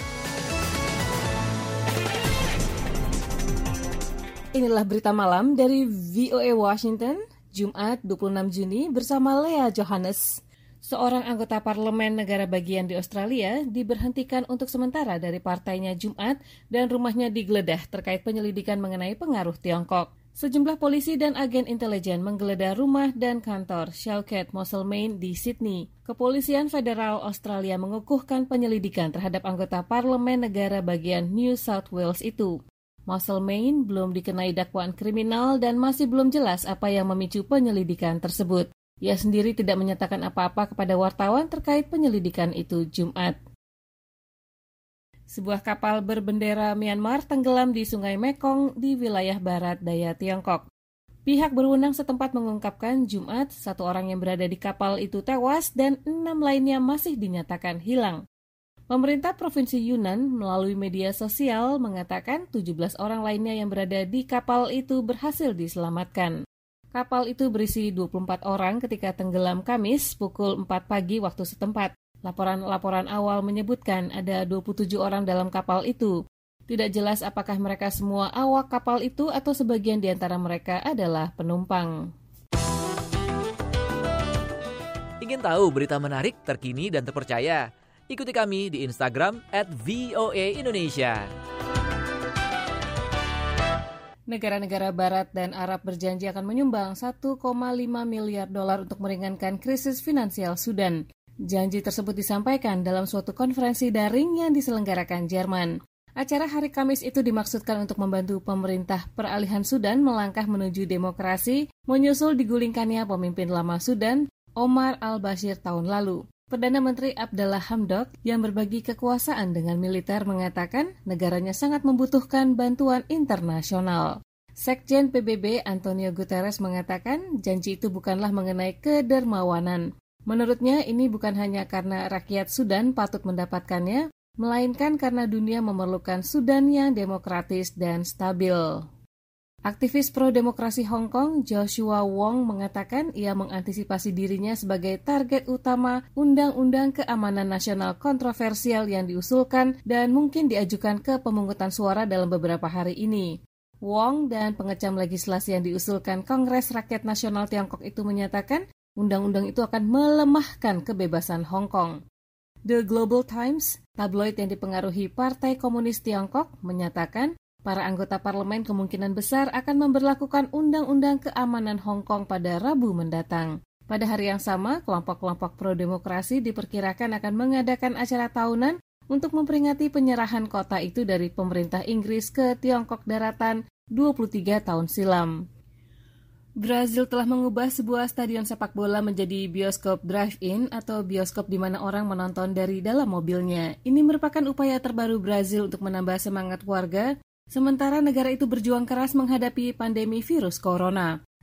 Inilah berita malam dari VOA Washington, Jumat 26 Juni bersama Lea Johannes. Seorang anggota parlemen negara bagian di Australia diberhentikan untuk sementara dari partainya Jumat dan rumahnya digeledah terkait penyelidikan mengenai pengaruh Tiongkok. Sejumlah polisi dan agen intelijen menggeledah rumah dan kantor Shaukat Moselmain di Sydney. Kepolisian Federal Australia mengukuhkan penyelidikan terhadap anggota parlemen negara bagian New South Wales itu. Moselmain belum dikenai dakwaan kriminal dan masih belum jelas apa yang memicu penyelidikan tersebut. Ia sendiri tidak menyatakan apa-apa kepada wartawan terkait penyelidikan itu Jumat. Sebuah kapal berbendera Myanmar tenggelam di Sungai Mekong di wilayah barat daya Tiongkok. Pihak berwenang setempat mengungkapkan Jumat 1 orang yang berada di kapal itu tewas dan 6 lainnya masih dinyatakan hilang. Pemerintah Provinsi Yunnan melalui media sosial mengatakan 17 orang lainnya yang berada di kapal itu berhasil diselamatkan. Kapal itu berisi 24 orang ketika tenggelam Kamis pukul 4 pagi waktu setempat. Laporan awal menyebutkan ada 27 orang dalam kapal itu. Tidak jelas apakah mereka semua awak kapal itu atau sebagian di antara mereka adalah penumpang. Ingin tahu berita menarik, terkini, dan terpercaya? Ikuti kami di Instagram @voaindonesia. Negara-negara Barat dan Arab berjanji akan menyumbang 1,5 miliar dolar untuk meringankan krisis finansial Sudan. Janji tersebut disampaikan dalam suatu konferensi daring yang diselenggarakan Jerman. Acara hari Kamis itu dimaksudkan untuk membantu pemerintah peralihan Sudan melangkah menuju demokrasi, menyusul digulingkannya pemimpin lama Sudan, Omar al-Bashir tahun lalu. Perdana Menteri Abdallah Hamdok yang berbagi kekuasaan dengan militer mengatakan negaranya sangat membutuhkan bantuan internasional. Sekjen PBB Antonio Guterres mengatakan janji itu bukanlah mengenai kedermawanan. Menurutnya ini bukan hanya karena rakyat Sudan patut mendapatkannya, melainkan karena dunia memerlukan Sudan yang demokratis dan stabil. Aktivis pro-demokrasi Hong Kong, Joshua Wong, mengatakan ia mengantisipasi dirinya sebagai target utama Undang-Undang Keamanan Nasional kontroversial yang diusulkan dan mungkin diajukan ke pemungutan suara dalam beberapa hari ini. Wong dan pengecam legislasi yang diusulkan Kongres Rakyat Nasional Tiongkok itu menyatakan undang-undang itu akan melemahkan kebebasan Hong Kong. The Global Times, tabloid yang dipengaruhi Partai Komunis Tiongkok, menyatakan para anggota parlemen kemungkinan besar akan memberlakukan Undang-Undang Keamanan Hong Kong pada Rabu mendatang. Pada hari yang sama, kelompok-kelompok pro-demokrasi diperkirakan akan mengadakan acara tahunan untuk memperingati penyerahan kota itu dari pemerintah Inggris ke Tiongkok daratan 23 tahun silam. Brazil telah mengubah sebuah stadion sepak bola menjadi bioskop drive-in atau bioskop di mana orang menonton dari dalam mobilnya. Ini merupakan upaya terbaru Brazil untuk menambah semangat warga, sementara negara itu berjuang keras menghadapi pandemi virus corona.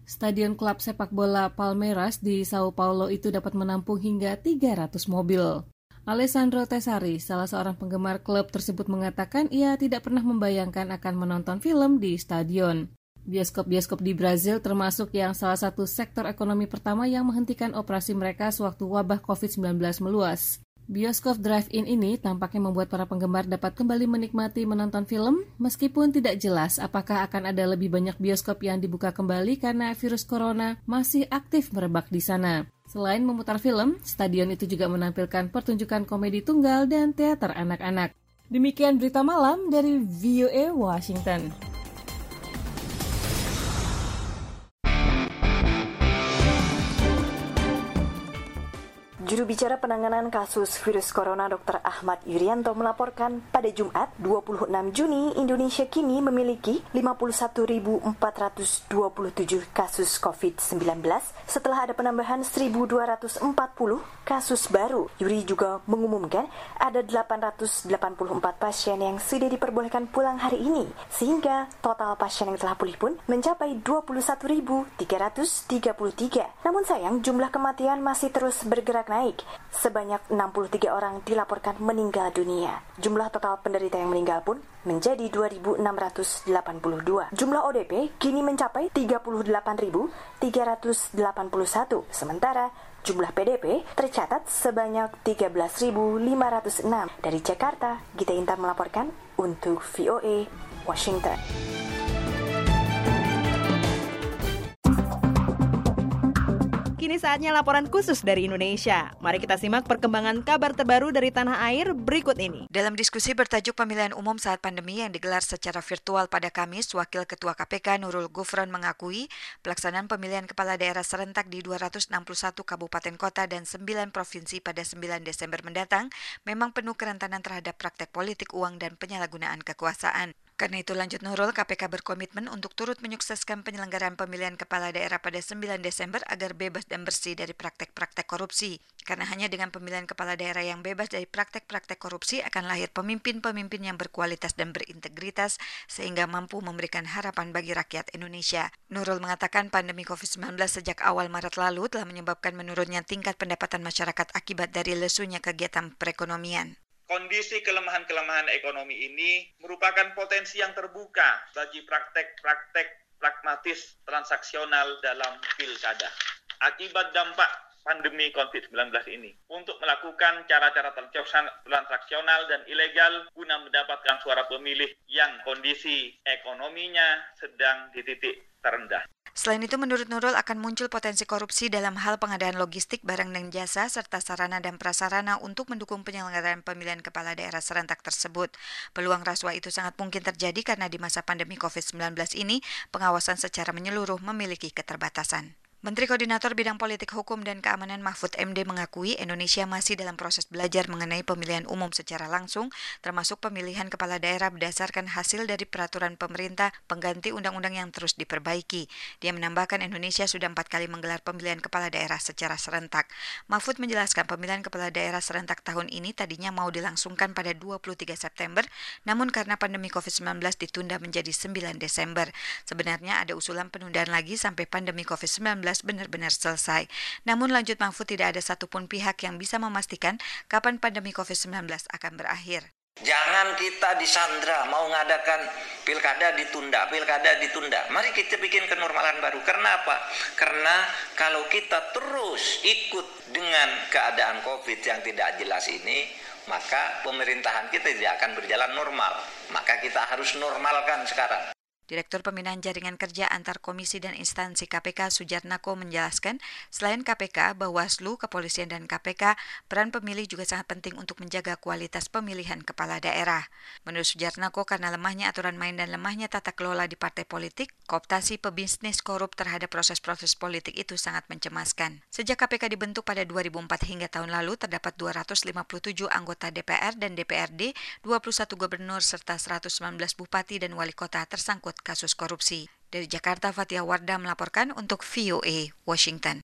Stadion klub sepak bola Palmeiras di Sao Paulo itu dapat menampung hingga 300 mobil. Alessandro Tessari, salah seorang penggemar klub tersebut, mengatakan ia tidak pernah membayangkan akan menonton film di stadion. Bioskop-bioskop di Brazil termasuk yang salah satu sektor ekonomi pertama yang menghentikan operasi mereka sewaktu wabah COVID-19 meluas. Bioskop drive-in ini tampaknya membuat para penggemar dapat kembali menikmati menonton film, meskipun tidak jelas apakah akan ada lebih banyak bioskop yang dibuka kembali karena virus corona masih aktif merebak di sana. Selain memutar film, stadion itu juga menampilkan pertunjukan komedi tunggal dan teater anak-anak. Demikian berita malam dari VOA Washington. Juru bicara penanganan kasus virus corona Dr. Ahmad Yuryanto melaporkan pada Jumat 26 Juni Indonesia kini memiliki 51.427 kasus COVID-19 setelah ada penambahan 1.240 kasus baru. Yuri juga mengumumkan ada 884 pasien yang sudah diperbolehkan pulang hari ini, sehingga total pasien yang telah pulih pun mencapai 21.333. Namun sayang jumlah kematian masih terus bergerak naik. Sebanyak 63 orang dilaporkan meninggal dunia. Jumlah total penderita yang meninggal pun menjadi 2.682. Jumlah ODP kini mencapai 38.381. Sementara jumlah PDP tercatat sebanyak 13.506. Dari Jakarta, Gita Intan melaporkan untuk VOA Washington. Kini saatnya laporan khusus dari Indonesia. Mari kita simak perkembangan kabar terbaru dari tanah air berikut ini. Dalam diskusi bertajuk pemilihan umum saat pandemi yang digelar secara virtual pada Kamis, Wakil Ketua KPK Nurul Gufron mengakui pelaksanaan pemilihan kepala daerah serentak di 261 kabupaten kota dan 9 provinsi pada 9 Desember mendatang memang penuh kerentanan terhadap praktek politik uang dan penyalahgunaan kekuasaan. Karena itu, lanjut Nurul, KPK berkomitmen untuk turut menyukseskan penyelenggaraan pemilihan kepala daerah pada 9 Desember agar bebas dan bersih dari praktek-praktek korupsi. Karena hanya dengan pemilihan kepala daerah yang bebas dari praktek-praktek korupsi akan lahir pemimpin-pemimpin yang berkualitas dan berintegritas sehingga mampu memberikan harapan bagi rakyat Indonesia. Nurul mengatakan pandemi COVID-19 sejak awal Maret lalu telah menyebabkan menurunnya tingkat pendapatan masyarakat akibat dari lesunya kegiatan perekonomian. Kondisi kelemahan-kelemahan ekonomi ini merupakan potensi yang terbuka bagi praktek-praktek pragmatis transaksional dalam pilkada. Akibat dampak pandemi COVID-19 ini, untuk melakukan cara-cara transaksional dan ilegal guna mendapatkan suara pemilih yang kondisi ekonominya sedang di titik terendah. Selain itu, menurut Nurul akan muncul potensi korupsi dalam hal pengadaan logistik, barang dan jasa, serta sarana dan prasarana untuk mendukung penyelenggaraan pemilihan kepala daerah serentak tersebut. Peluang rasuah itu sangat mungkin terjadi karena di masa pandemi COVID-19 ini, pengawasan secara menyeluruh memiliki keterbatasan. Menteri Koordinator Bidang Politik Hukum dan Keamanan Mahfud MD mengakui Indonesia masih dalam proses belajar mengenai pemilihan umum secara langsung, termasuk pemilihan kepala daerah berdasarkan hasil dari peraturan pemerintah pengganti undang-undang yang terus diperbaiki. Dia menambahkan Indonesia sudah 4 kali menggelar pemilihan kepala daerah secara serentak. Mahfud menjelaskan pemilihan kepala daerah serentak tahun ini tadinya mau dilangsungkan pada 23 September, namun karena pandemi COVID-19 ditunda menjadi 9 Desember. Sebenarnya ada usulan penundaan lagi sampai pandemi COVID-19 benar-benar selesai. Namun lanjut Mahfud, tidak ada satupun pihak yang bisa memastikan kapan pandemi COVID-19 akan berakhir. Jangan kita disandra, mau ngadakan pilkada ditunda. Mari kita bikin kenormalan baru. Karena apa? Karena kalau kita terus ikut dengan keadaan COVID yang tidak jelas ini, maka pemerintahan kita tidak akan berjalan normal. Maka kita harus normalkan sekarang. Direktur Pembinaan Jaringan Kerja Antar Komisi dan Instansi KPK Sujarnako menjelaskan, selain KPK, Bawaslu, Kepolisian, dan KPK, peran pemilih juga sangat penting untuk menjaga kualitas pemilihan kepala daerah. Menurut Sujarnako, karena lemahnya aturan main dan lemahnya tata kelola di partai politik, kooptasi pebisnis korup terhadap proses-proses politik itu sangat mencemaskan. Sejak KPK dibentuk pada 2004 hingga tahun lalu, terdapat 257 anggota DPR dan DPRD, 21 gubernur, serta 119 bupati dan wali kota tersangkut kasus korupsi. Dari Jakarta, Fathia Wardah melaporkan untuk VOA Washington.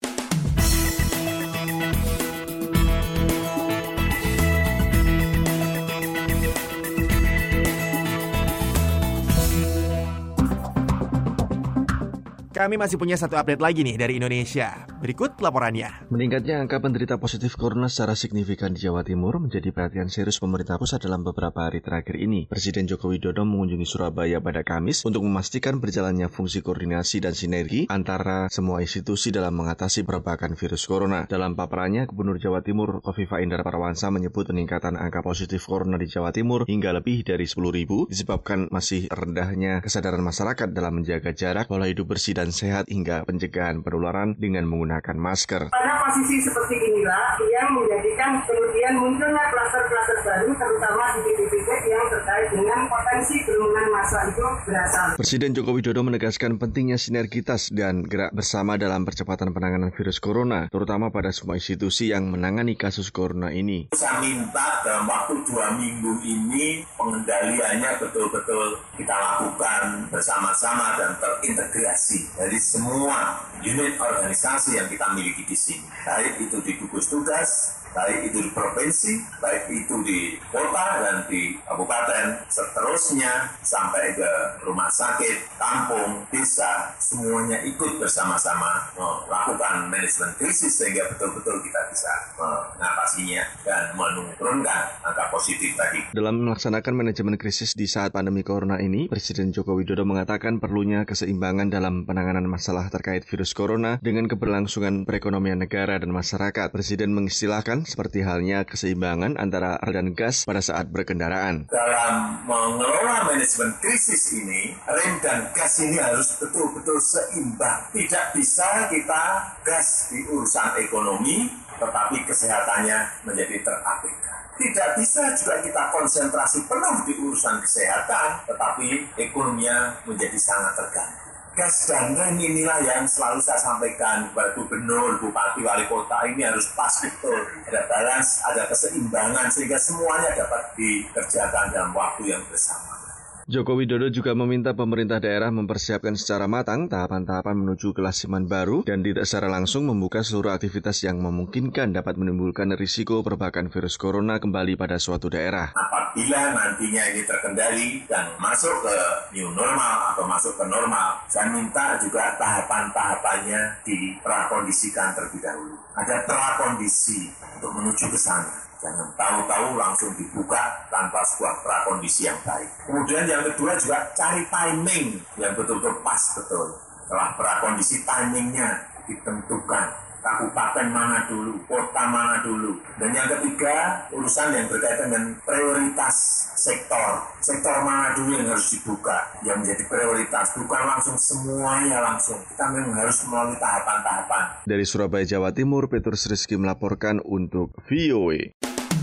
Kami masih punya satu update lagi nih dari Indonesia. Berikut laporannya. Meningkatnya angka penderita positif corona secara signifikan di Jawa Timur menjadi perhatian serius pemerintah pusat dalam beberapa hari terakhir ini. Presiden Joko Widodo mengunjungi Surabaya pada Kamis untuk memastikan berjalannya fungsi koordinasi dan sinergi antara semua institusi dalam mengatasi perbakan virus corona. Dalam paparannya, Gubernur Jawa Timur Khofifah Indar Parawansa menyebut peningkatan angka positif corona di Jawa Timur hingga lebih dari 10.000 disebabkan masih rendahnya kesadaran masyarakat dalam menjaga jarak, pola hidup bersih dan sehat hingga pencegahan penularan dengan menggunakan masker. Pada posisi seperti inilah yang menjadikan kemudian munculnya klaster-klaster baru, terutama di titik-titik yang terkait dengan potensi kerumunan massa itu berasal. Presiden Joko Widodo menegaskan pentingnya sinergitas dan gerak bersama dalam percepatan penanganan virus corona, terutama pada semua institusi yang menangani kasus corona ini. Saya minta dalam waktu 2 minggu ini pengendaliannya betul-betul kita lakukan bersama-sama dan terintegrasi dari semua unit organisasi yang kita miliki di sini, baik itu di gugus tugas, baik itu di provinsi, baik itu di kota dan di kabupaten, seterusnya sampai ke rumah sakit, kampung, desa, semuanya ikut bersama-sama melakukan manajemen krisis sehingga betul-betul kita bisa mengatasinya dan menurunkan angka positif tadi. Dalam melaksanakan manajemen krisis di saat pandemi corona ini, Presiden Joko Widodo mengatakan perlunya keseimbangan dalam penanganan masalah terkait virus corona dengan keberlangsungan perekonomian negara dan masyarakat. Presiden mengistilahkan seperti halnya keseimbangan antara rem dan gas pada saat berkendaraan. Dalam mengelola manajemen krisis ini, rem dan gas ini harus betul-betul seimbang. Tidak bisa kita gas di urusan ekonomi, tetapi kesehatannya menjadi terabaikan. Tidak bisa juga kita konsentrasi penuh di urusan kesehatan, tetapi ekonominya menjadi sangat terganggu. Gas dan rem inilah yang selalu saya sampaikan kepada gubernur, bupati, wali kota, ini harus pas betul. Ada balance, ada keseimbangan sehingga semuanya dapat dikerjakan dalam waktu yang bersama. Joko Widodo juga meminta pemerintah daerah mempersiapkan secara matang tahapan-tahapan menuju kelasiman baru dan tidak secara langsung membuka seluruh aktivitas yang memungkinkan dapat menimbulkan risiko perbakan virus corona kembali pada suatu daerah. Apabila nantinya ini terkendali dan masuk ke new normal atau masuk ke normal, saya minta juga tahapan-tahapannya diprakondisikan terlebih dahulu. Ada prakondisi untuk menuju ke sana. Jangan tahu-tahu langsung dibuka tanpa sebuah prakondisi yang baik. Kemudian yang kedua juga cari timing yang betul-betul pas betul. Setelah prakondisi timingnya ditentukan. Kabupaten mana dulu, kota mana dulu. Dan yang ketiga, urusan yang berkaitan dengan prioritas sektor. Sektor mana dulu yang harus dibuka, yang menjadi prioritas. Bukan langsung semuanya langsung. Kita memang harus melalui tahapan-tahapan. Dari Surabaya, Jawa Timur, Petrus Rizky melaporkan untuk VOA.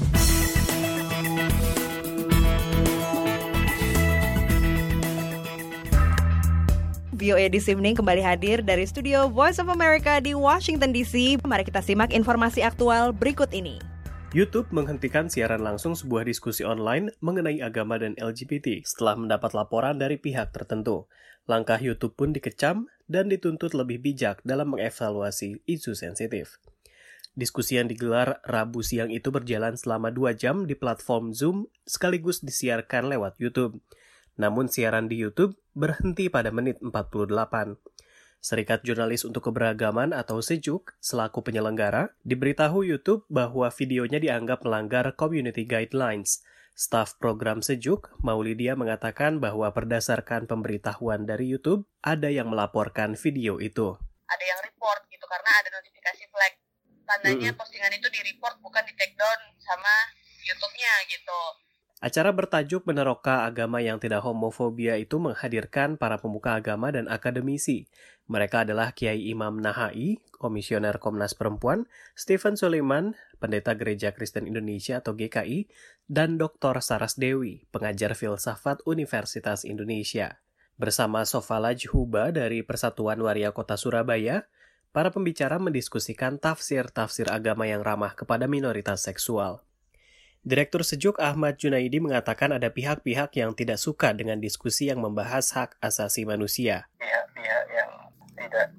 VOA This Evening kembali hadir dari studio Voice of America di Washington DC. Mari kita simak informasi aktual berikut ini. YouTube menghentikan siaran langsung sebuah diskusi online mengenai agama dan LGBT setelah mendapat laporan dari pihak tertentu. Langkah YouTube pun dikecam dan dituntut lebih bijak dalam mengevaluasi isu sensitif. Diskusi yang digelar Rabu siang itu berjalan selama 2 jam di platform Zoom sekaligus disiarkan lewat YouTube. Namun siaran di YouTube berhenti pada menit 48. Serikat Jurnalis untuk Keberagaman atau SEJUK selaku penyelenggara diberitahu YouTube bahwa videonya dianggap melanggar community guidelines. Staf program SEJUK, Maulidia, mengatakan bahwa berdasarkan pemberitahuan dari YouTube, ada yang melaporkan video itu. Ada yang report gitu karena ada notifikasi flag. Tandanya postingan itu di-report bukan di-take down sama YouTube-nya gitu. Acara bertajuk Meneroka Agama yang Tidak Homofobia itu menghadirkan para pemuka agama dan akademisi. Mereka adalah Kiai Imam Nahai, Komisioner Komnas Perempuan, Stephen Sulaiman, Pendeta Gereja Kristen Indonesia atau GKI, dan Dr. Saras Dewi, pengajar filsafat Universitas Indonesia. Bersama Sofalaj Huba dari Persatuan Waria Kota Surabaya, para pembicara mendiskusikan tafsir-tafsir agama yang ramah kepada minoritas seksual. Direktur SEJUK Ahmad Junaidi mengatakan ada pihak-pihak yang tidak suka dengan diskusi yang membahas hak asasi manusia. Pihak-pihak yang tidak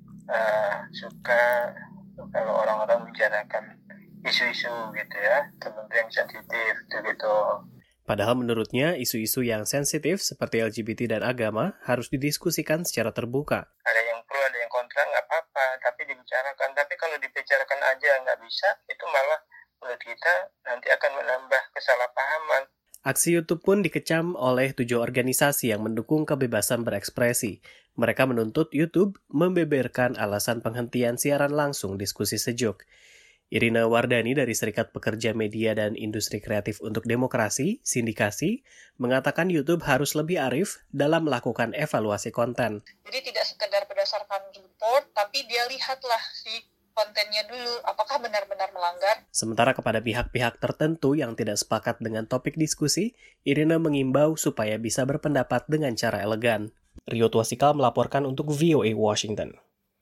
suka kalau orang-orang bicarakan isu-isu gitu ya, tertentu yang sensitif gitu. Padahal menurutnya isu-isu yang sensitif seperti LGBT dan agama harus didiskusikan secara terbuka. Ada yang pro, dibicarakan. Tapi kalau dibicarakan aja nggak bisa, itu malah menurut kita nanti akan menambah kesalahpahaman. Aksi YouTube pun dikecam oleh 7 organisasi yang mendukung kebebasan berekspresi. Mereka menuntut YouTube membeberkan alasan penghentian siaran langsung Diskusi Sejuk. Irina Wardani dari Serikat Pekerja Media dan Industri Kreatif untuk Demokrasi, Sindikasi, mengatakan YouTube harus lebih arif dalam melakukan evaluasi konten. Jadi tidak sekedar berdasarkan report, tapi dia lihatlah si kontennya dulu, apakah benar-benar melanggar. Sementara kepada pihak-pihak tertentu yang tidak sepakat dengan topik diskusi, Irina mengimbau supaya bisa berpendapat dengan cara elegan. Rio Twasikal melaporkan untuk VOA Washington.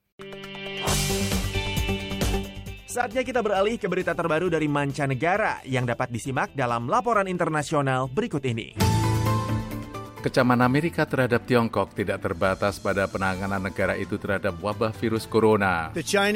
Saatnya kita beralih ke berita terbaru dari mancanegara yang dapat disimak dalam laporan internasional berikut ini. Kecaman Amerika terhadap Tiongkok tidak terbatas pada penanganan negara itu terhadap wabah virus corona.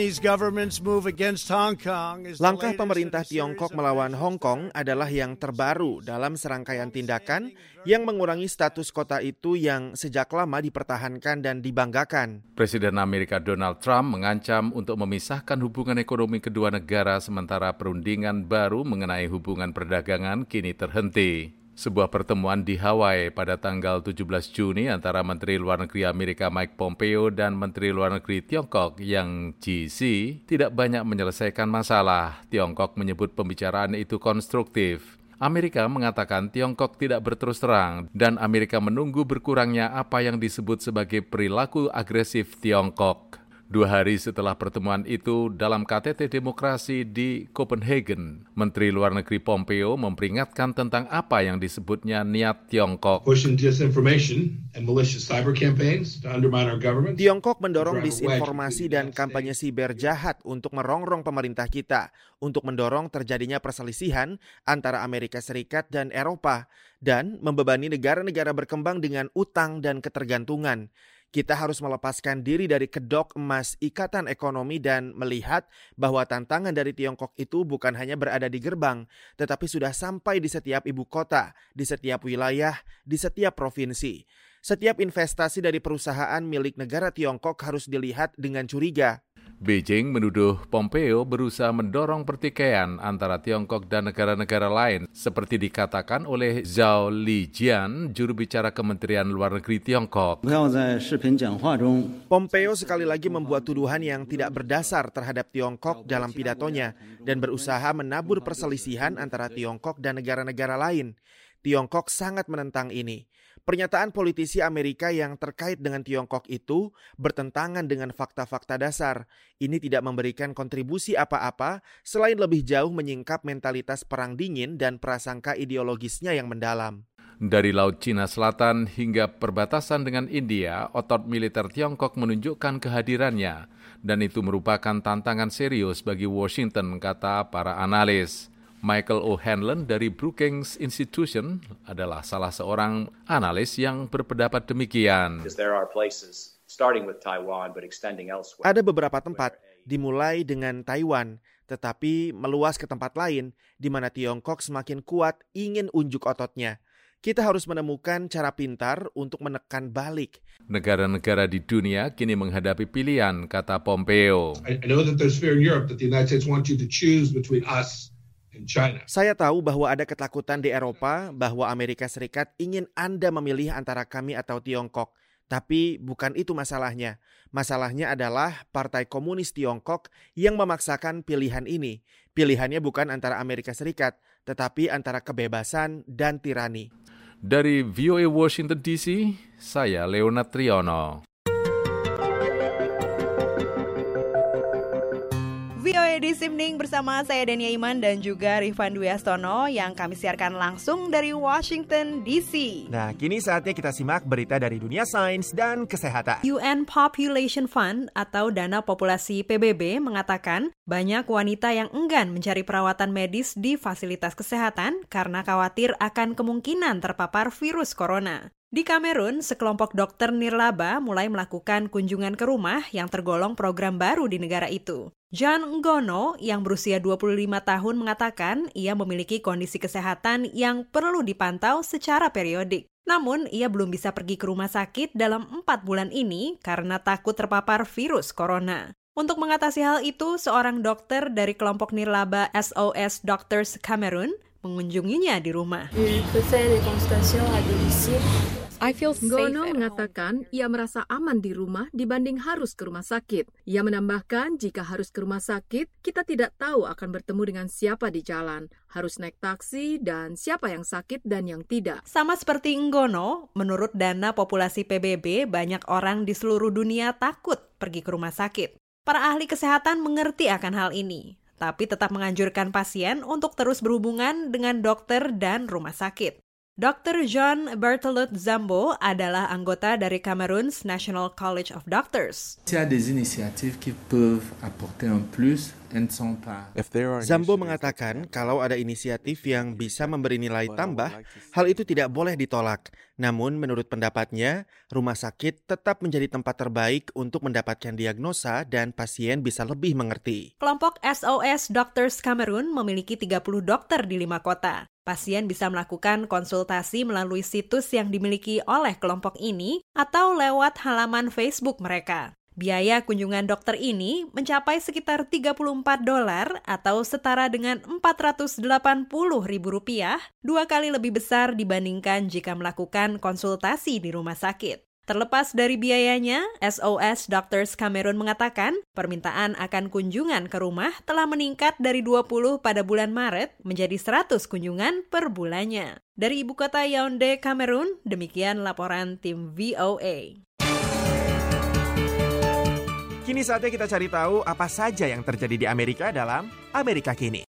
Langkah pemerintah Tiongkok melawan Hong Kong adalah yang terbaru dalam serangkaian tindakan yang mengurangi status kota itu yang sejak lama dipertahankan dan dibanggakan. Presiden Amerika Donald Trump mengancam untuk memisahkan hubungan ekonomi kedua negara sementara perundingan baru mengenai hubungan perdagangan kini terhenti. Sebuah pertemuan di Hawaii pada tanggal 17 Juni antara Menteri Luar Negeri Amerika Mike Pompeo dan Menteri Luar Negeri Tiongkok Yang Jiechi tidak banyak menyelesaikan masalah. Tiongkok menyebut pembicaraan itu konstruktif. Amerika mengatakan Tiongkok tidak berterus terang dan Amerika menunggu berkurangnya apa yang disebut sebagai perilaku agresif Tiongkok. 2 hari setelah pertemuan itu, dalam KTT Demokrasi di Copenhagen, Menteri Luar Negeri Pompeo memperingatkan tentang apa yang disebutnya niat Tiongkok. Tiongkok mendorong disinformasi dan kampanye siber jahat untuk merongrong pemerintah kita, untuk mendorong terjadinya perselisihan antara Amerika Serikat dan Eropa, dan membebani negara-negara berkembang dengan utang dan ketergantungan. Kita harus melepaskan diri dari kedok emas ikatan ekonomi dan melihat bahwa tantangan dari Tiongkok itu bukan hanya berada di gerbang, tetapi sudah sampai di setiap ibu kota, di setiap wilayah, di setiap provinsi. Setiap investasi dari perusahaan milik negara Tiongkok harus dilihat dengan curiga. Beijing menuduh Pompeo berusaha mendorong pertikaian antara Tiongkok dan negara-negara lain, seperti dikatakan oleh Zhao Lijian, juru bicara Kementerian Luar Negeri Tiongkok. Pompeo sekali lagi membuat tuduhan yang tidak berdasar terhadap Tiongkok dalam pidatonya dan berusaha menabur perselisihan antara Tiongkok dan negara-negara lain. Tiongkok sangat menentang ini. Pernyataan politisi Amerika yang terkait dengan Tiongkok itu bertentangan dengan fakta-fakta dasar. Ini tidak memberikan kontribusi apa-apa selain lebih jauh menyingkap mentalitas perang dingin dan prasangka ideologisnya yang mendalam. Dari Laut Cina Selatan hingga perbatasan dengan India, otot militer Tiongkok menunjukkan kehadirannya. Dan itu merupakan tantangan serius bagi Washington, kata para analis. Michael O'Hanlon dari Brookings Institution adalah salah seorang analis yang berpendapat demikian. Ada beberapa tempat, dimulai dengan Taiwan, tetapi meluas ke tempat lain, di mana Tiongkok semakin kuat ingin unjuk ototnya. Kita harus menemukan cara pintar untuk menekan balik. Negara-negara di dunia kini menghadapi pilihan, kata Pompeo. Saya tahu bahwa ada ketakutan di Eropa bahwa Amerika Serikat ingin Anda memilih antara kami atau Tiongkok. Tapi bukan itu masalahnya. Masalahnya adalah Partai Komunis Tiongkok yang memaksakan pilihan ini. Pilihannya bukan antara Amerika Serikat, tetapi antara kebebasan dan tirani. Dari VOA Washington DC, saya Leonard Triono. VOA This Evening bersama saya Dania Iman dan juga Rifan Dwi Astono yang kami siarkan langsung dari Washington DC. Nah, kini saatnya kita simak berita dari dunia sains dan kesehatan. UN Population Fund atau Dana Populasi PBB mengatakan banyak wanita yang enggan mencari perawatan medis di fasilitas kesehatan karena khawatir akan kemungkinan terpapar virus corona. Di Kamerun, sekelompok dokter nirlaba mulai melakukan kunjungan ke rumah yang tergolong program baru di negara itu. John Ngono yang berusia 25 tahun mengatakan ia memiliki kondisi kesehatan yang perlu dipantau secara periodik. Namun, ia belum bisa pergi ke rumah sakit dalam 4 bulan ini karena takut terpapar virus corona. Untuk mengatasi hal itu, seorang dokter dari kelompok nirlaba SOS Doctors Cameroon mengunjunginya di rumah. Ngono mengatakan ia merasa aman di rumah dibanding harus ke rumah sakit. Ia menambahkan jika harus ke rumah sakit, kita tidak tahu akan bertemu dengan siapa di jalan, harus naik taksi, dan siapa yang sakit dan yang tidak. Sama seperti Ngono, menurut dana populasi PBB, banyak orang di seluruh dunia takut pergi ke rumah sakit. Para ahli kesehatan mengerti akan hal ini, tapi tetap menganjurkan pasien untuk terus berhubungan dengan dokter dan rumah sakit. Dr. Jean Berthelot Zambo adalah anggota dari Cameroon's National College of Doctors. Zambo mengatakan kalau ada inisiatif yang bisa memberi nilai tambah, hal itu tidak boleh ditolak. Namun menurut pendapatnya, rumah sakit tetap menjadi tempat terbaik untuk mendapatkan diagnosa dan pasien bisa lebih mengerti. Kelompok SOS Doctors Cameroon memiliki 30 dokter di 5 kota. Pasien bisa melakukan konsultasi melalui situs yang dimiliki oleh kelompok ini atau lewat halaman Facebook mereka. Biaya kunjungan dokter ini mencapai sekitar $34 atau setara dengan Rp480.000, 2 kali lebih besar dibandingkan jika melakukan konsultasi di rumah sakit. Terlepas dari biayanya, SOS Doctors Cameroon mengatakan permintaan akan kunjungan ke rumah telah meningkat dari 20 pada bulan Maret menjadi 100 kunjungan per bulannya. Dari ibu kota Yaounde, Kamerun, demikian laporan tim VOA. Kini saatnya kita cari tahu apa saja yang terjadi di Amerika dalam Amerika Kini.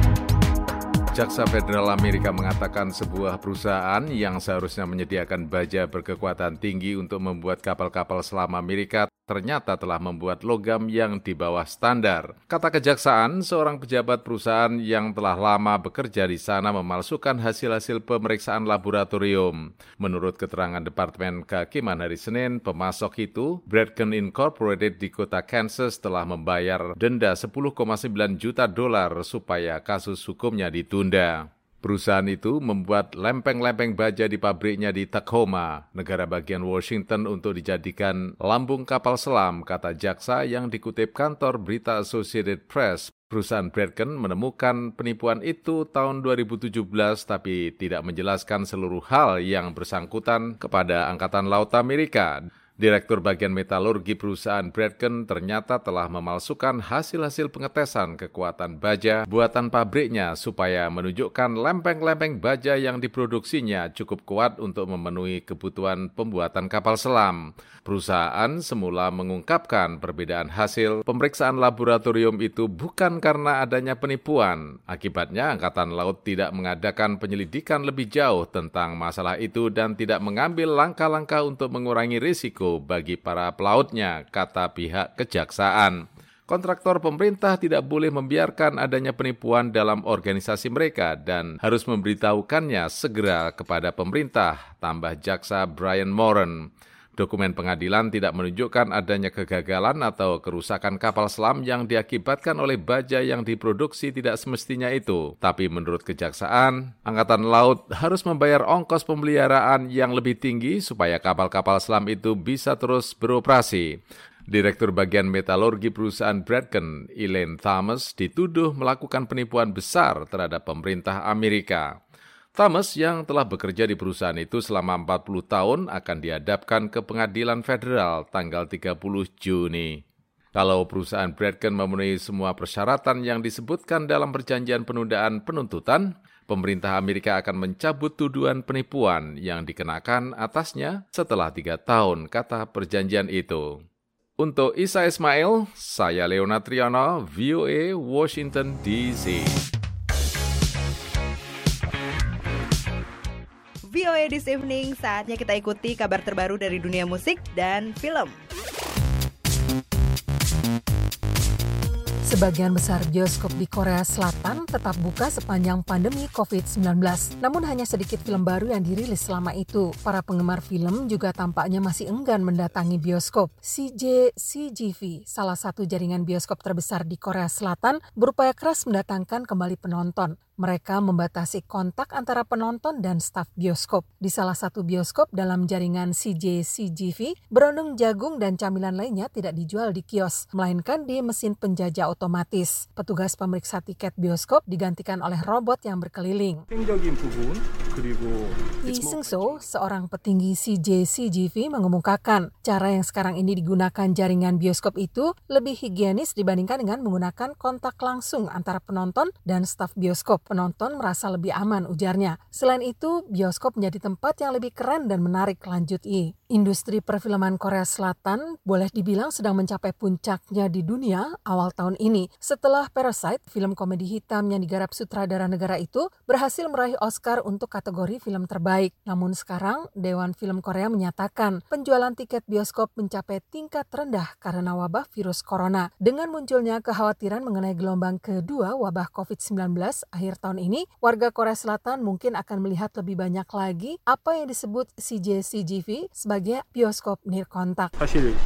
Jaksa Federal Amerika mengatakan sebuah perusahaan yang seharusnya menyediakan baja berkekuatan tinggi untuk membuat kapal-kapal selam Amerika ternyata telah membuat logam yang di bawah standar. Kata kejaksaan, seorang pejabat perusahaan yang telah lama bekerja di sana memalsukan hasil-hasil pemeriksaan laboratorium. Menurut keterangan Departemen Kehakiman hari Senin, pemasok itu, Bradken Incorporated di kota Kansas, telah membayar denda $10,9 juta supaya kasus hukumnya ditunda. Perusahaan itu membuat lempeng-lempeng baja di pabriknya di Tacoma, negara bagian Washington untuk dijadikan lambung kapal selam, kata jaksa yang dikutip kantor berita Associated Press. Perusahaan Bradken menemukan penipuan itu tahun 2017 tapi tidak menjelaskan seluruh hal yang bersangkutan kepada Angkatan Laut Amerika. Direktur bagian metalurgi perusahaan Bradken ternyata telah memalsukan hasil-hasil pengetesan kekuatan baja buatan pabriknya supaya menunjukkan lempeng-lempeng baja yang diproduksinya cukup kuat untuk memenuhi kebutuhan pembuatan kapal selam. Perusahaan semula mengungkapkan perbedaan hasil pemeriksaan laboratorium itu bukan karena adanya penipuan. Akibatnya, Angkatan Laut tidak mengadakan penyelidikan lebih jauh tentang masalah itu dan tidak mengambil langkah-langkah untuk mengurangi risiko bagi para pelautnya, kata pihak kejaksaan. Kontraktor pemerintah tidak boleh membiarkan adanya penipuan dalam organisasi mereka dan harus memberitahukannya segera kepada pemerintah, tambah jaksa Brian Moran. Dokumen pengadilan tidak menunjukkan adanya kegagalan atau kerusakan kapal selam yang diakibatkan oleh baja yang diproduksi tidak semestinya itu. Tapi menurut kejaksaan, Angkatan Laut harus membayar ongkos pemeliharaan yang lebih tinggi supaya kapal-kapal selam itu bisa terus beroperasi. Direktur bagian metalurgi perusahaan Bradken, Elaine Thomas, dituduh melakukan penipuan besar terhadap pemerintah Amerika. Thomas yang telah bekerja di perusahaan itu selama 40 tahun akan dihadapkan ke pengadilan federal tanggal 30 Juni. Kalau perusahaan Bradken memenuhi semua persyaratan yang disebutkan dalam perjanjian penundaan penuntutan, pemerintah Amerika akan mencabut tuduhan penipuan yang dikenakan atasnya setelah 3 tahun, kata perjanjian itu. Untuk Isa Ismail, saya Leona Triana, VOA, Washington, D.C. VOA This Evening, saatnya kita ikuti kabar terbaru dari dunia musik dan film. Sebagian besar bioskop di Korea Selatan tetap buka sepanjang pandemi COVID-19. Namun hanya sedikit film baru yang dirilis selama itu. Para penggemar film juga tampaknya masih enggan mendatangi bioskop. CGV, salah satu jaringan bioskop terbesar di Korea Selatan, berupaya keras mendatangkan kembali penonton. Mereka membatasi kontak antara penonton dan staf bioskop. Di salah satu bioskop dalam jaringan CJ/CGV, berondong jagung dan camilan lainnya tidak dijual di kios, melainkan di mesin penjajah otomatis. Petugas pemeriksa tiket bioskop digantikan oleh robot yang berkeliling. Lee Seung-so, seorang petinggi CJ/CGV, mengemukakan cara yang sekarang ini digunakan jaringan bioskop itu lebih higienis dibandingkan dengan menggunakan kontak langsung antara penonton dan staf bioskop. Penonton merasa lebih aman, ujarnya. Selain itu, bioskop menjadi tempat yang lebih keren dan menarik, lanjut Yi. Industri perfilman Korea Selatan boleh dibilang sedang mencapai puncaknya di dunia awal tahun ini. Setelah Parasite, film komedi hitam yang digarap sutradara negara itu berhasil meraih Oscar untuk kategori film terbaik. Namun sekarang, Dewan Film Korea menyatakan penjualan tiket bioskop mencapai tingkat terendah karena wabah virus corona. Dengan munculnya kekhawatiran mengenai gelombang kedua wabah COVID-19 akhir tahun ini, warga Korea Selatan mungkin akan melihat lebih banyak lagi apa yang disebut CJ/CGV sebagai bioskop nirkontak.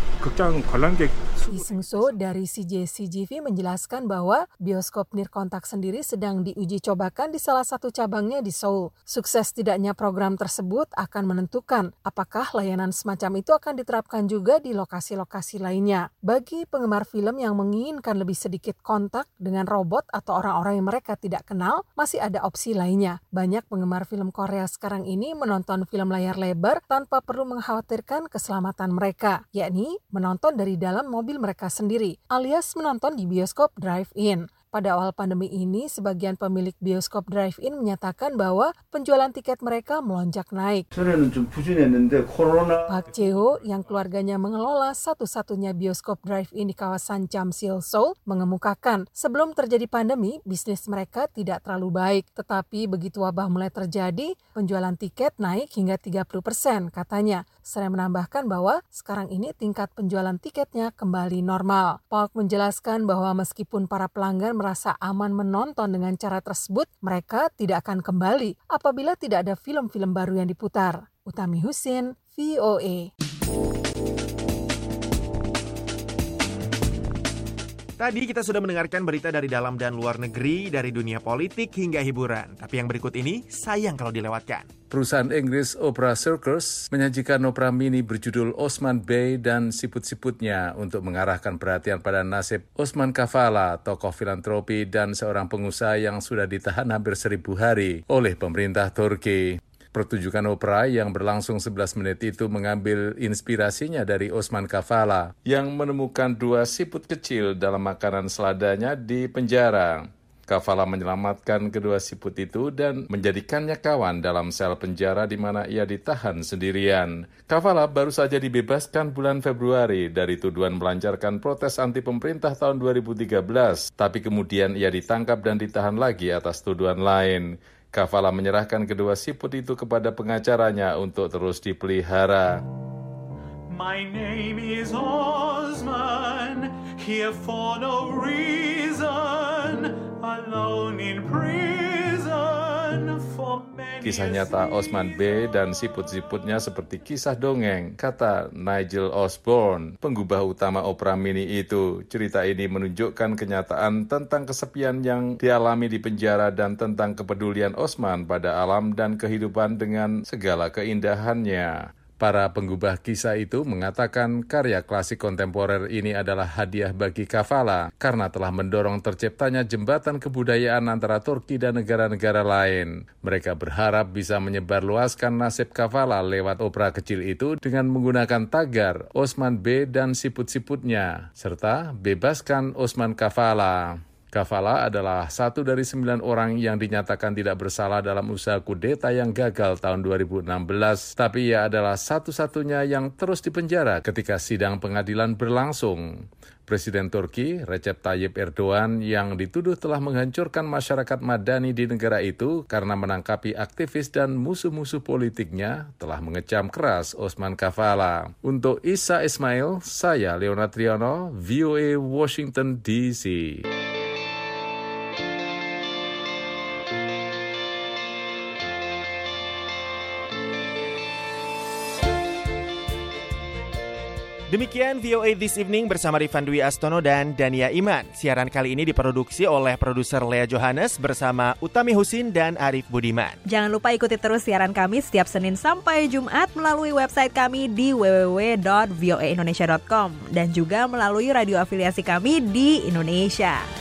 Lee Seung-so dari CJ/CGV menjelaskan bahwa bioskop nirkontak sendiri sedang diuji cobakan di salah satu cabangnya di Seoul. Sukses tidaknya program tersebut akan menentukan apakah layanan semacam itu akan diterapkan juga di lokasi-lokasi lainnya. Bagi penggemar film yang menginginkan lebih sedikit kontak dengan robot atau orang-orang yang mereka tidak kenal, masih ada opsi lainnya. Banyak penggemar film Korea sekarang ini menonton film layar lebar tanpa perlu mengkhawatirkan keselamatan mereka, yakni menonton dari dalam mobil mereka sendiri, alias menonton di bioskop drive-in. Pada awal pandemi ini, sebagian pemilik bioskop drive-in menyatakan bahwa penjualan tiket mereka melonjak naik. Park Jae-ho yang keluarganya mengelola satu-satunya bioskop drive-in di kawasan Jamsil, Seoul, mengemukakan sebelum terjadi pandemi, bisnis mereka tidak terlalu baik. Tetapi begitu wabah mulai terjadi, penjualan tiket naik hingga 30%, katanya. Seraya menambahkan bahwa sekarang ini tingkat penjualan tiketnya kembali normal. Park menjelaskan bahwa meskipun para pelanggan merasa aman menonton dengan cara tersebut, mereka tidak akan kembali apabila tidak ada film-film baru yang diputar. Utami Husin, VOA. Tadi kita sudah mendengarkan berita dari dalam dan luar negeri, dari dunia politik hingga hiburan. Tapi yang berikut ini sayang kalau dilewatkan. Perusahaan Inggris Opera Circus menyajikan opera mini berjudul Osman Bey dan Siput-Siputnya untuk mengarahkan perhatian pada nasib Osman Kavala, tokoh filantropi dan seorang pengusaha yang sudah ditahan hampir 1000 hari oleh pemerintah Turki. Pertunjukan opera yang berlangsung 11 menit itu mengambil inspirasinya dari Osman Kavala yang menemukan 2 siput kecil dalam makanan seladanya di penjara. Kavala menyelamatkan kedua siput itu dan menjadikannya kawan dalam sel penjara di mana ia ditahan sendirian. Kavala baru saja dibebaskan bulan Februari dari tuduhan melancarkan protes anti pemerintah tahun 2013, tapi kemudian ia ditangkap dan ditahan lagi atas tuduhan lain. Kavala menyerahkan kedua siput itu kepada pengacaranya untuk terus dipelihara. My name is Osman, here for no reason, alone in prison for many. Kisah nyata Osman Bey dan siput-siputnya seperti kisah dongeng, kata Nigel Osborne, penggubah utama opera mini itu. Cerita ini menunjukkan kenyataan tentang kesepian yang dialami di penjara dan tentang kepedulian Osman pada alam dan kehidupan dengan segala keindahannya. Para penggubah kisah itu mengatakan karya klasik kontemporer ini adalah hadiah bagi Kavala karena telah mendorong terciptanya jembatan kebudayaan antara Turki dan negara-negara lain. Mereka berharap bisa menyebarluaskan nasib Kavala lewat opera kecil itu dengan menggunakan tagar Osman Bey dan Siput-Siputnya, serta bebaskan Osman Kavala. Kavala adalah satu dari 9 orang yang dinyatakan tidak bersalah dalam usaha kudeta yang gagal tahun 2016. Tapi ia adalah satu-satunya yang terus dipenjara ketika sidang pengadilan berlangsung. Presiden Turki, Recep Tayyip Erdogan, yang dituduh telah menghancurkan masyarakat Madani di negara itu karena menangkapi aktivis dan musuh-musuh politiknya, telah mengecam keras Osman Kavala. Untuk Isa Ismail, saya Leonard Triano, VOA Washington DC. Demikian VOA This Evening bersama Rifan Dwi Astono dan Dania Iman. Siaran kali ini diproduksi oleh produser Lea Johannes bersama Utami Husin dan Arif Budiman. Jangan lupa ikuti terus siaran kami setiap Senin sampai Jumat melalui website kami di www.voaindonesia.com dan juga melalui radio afiliasi kami di Indonesia.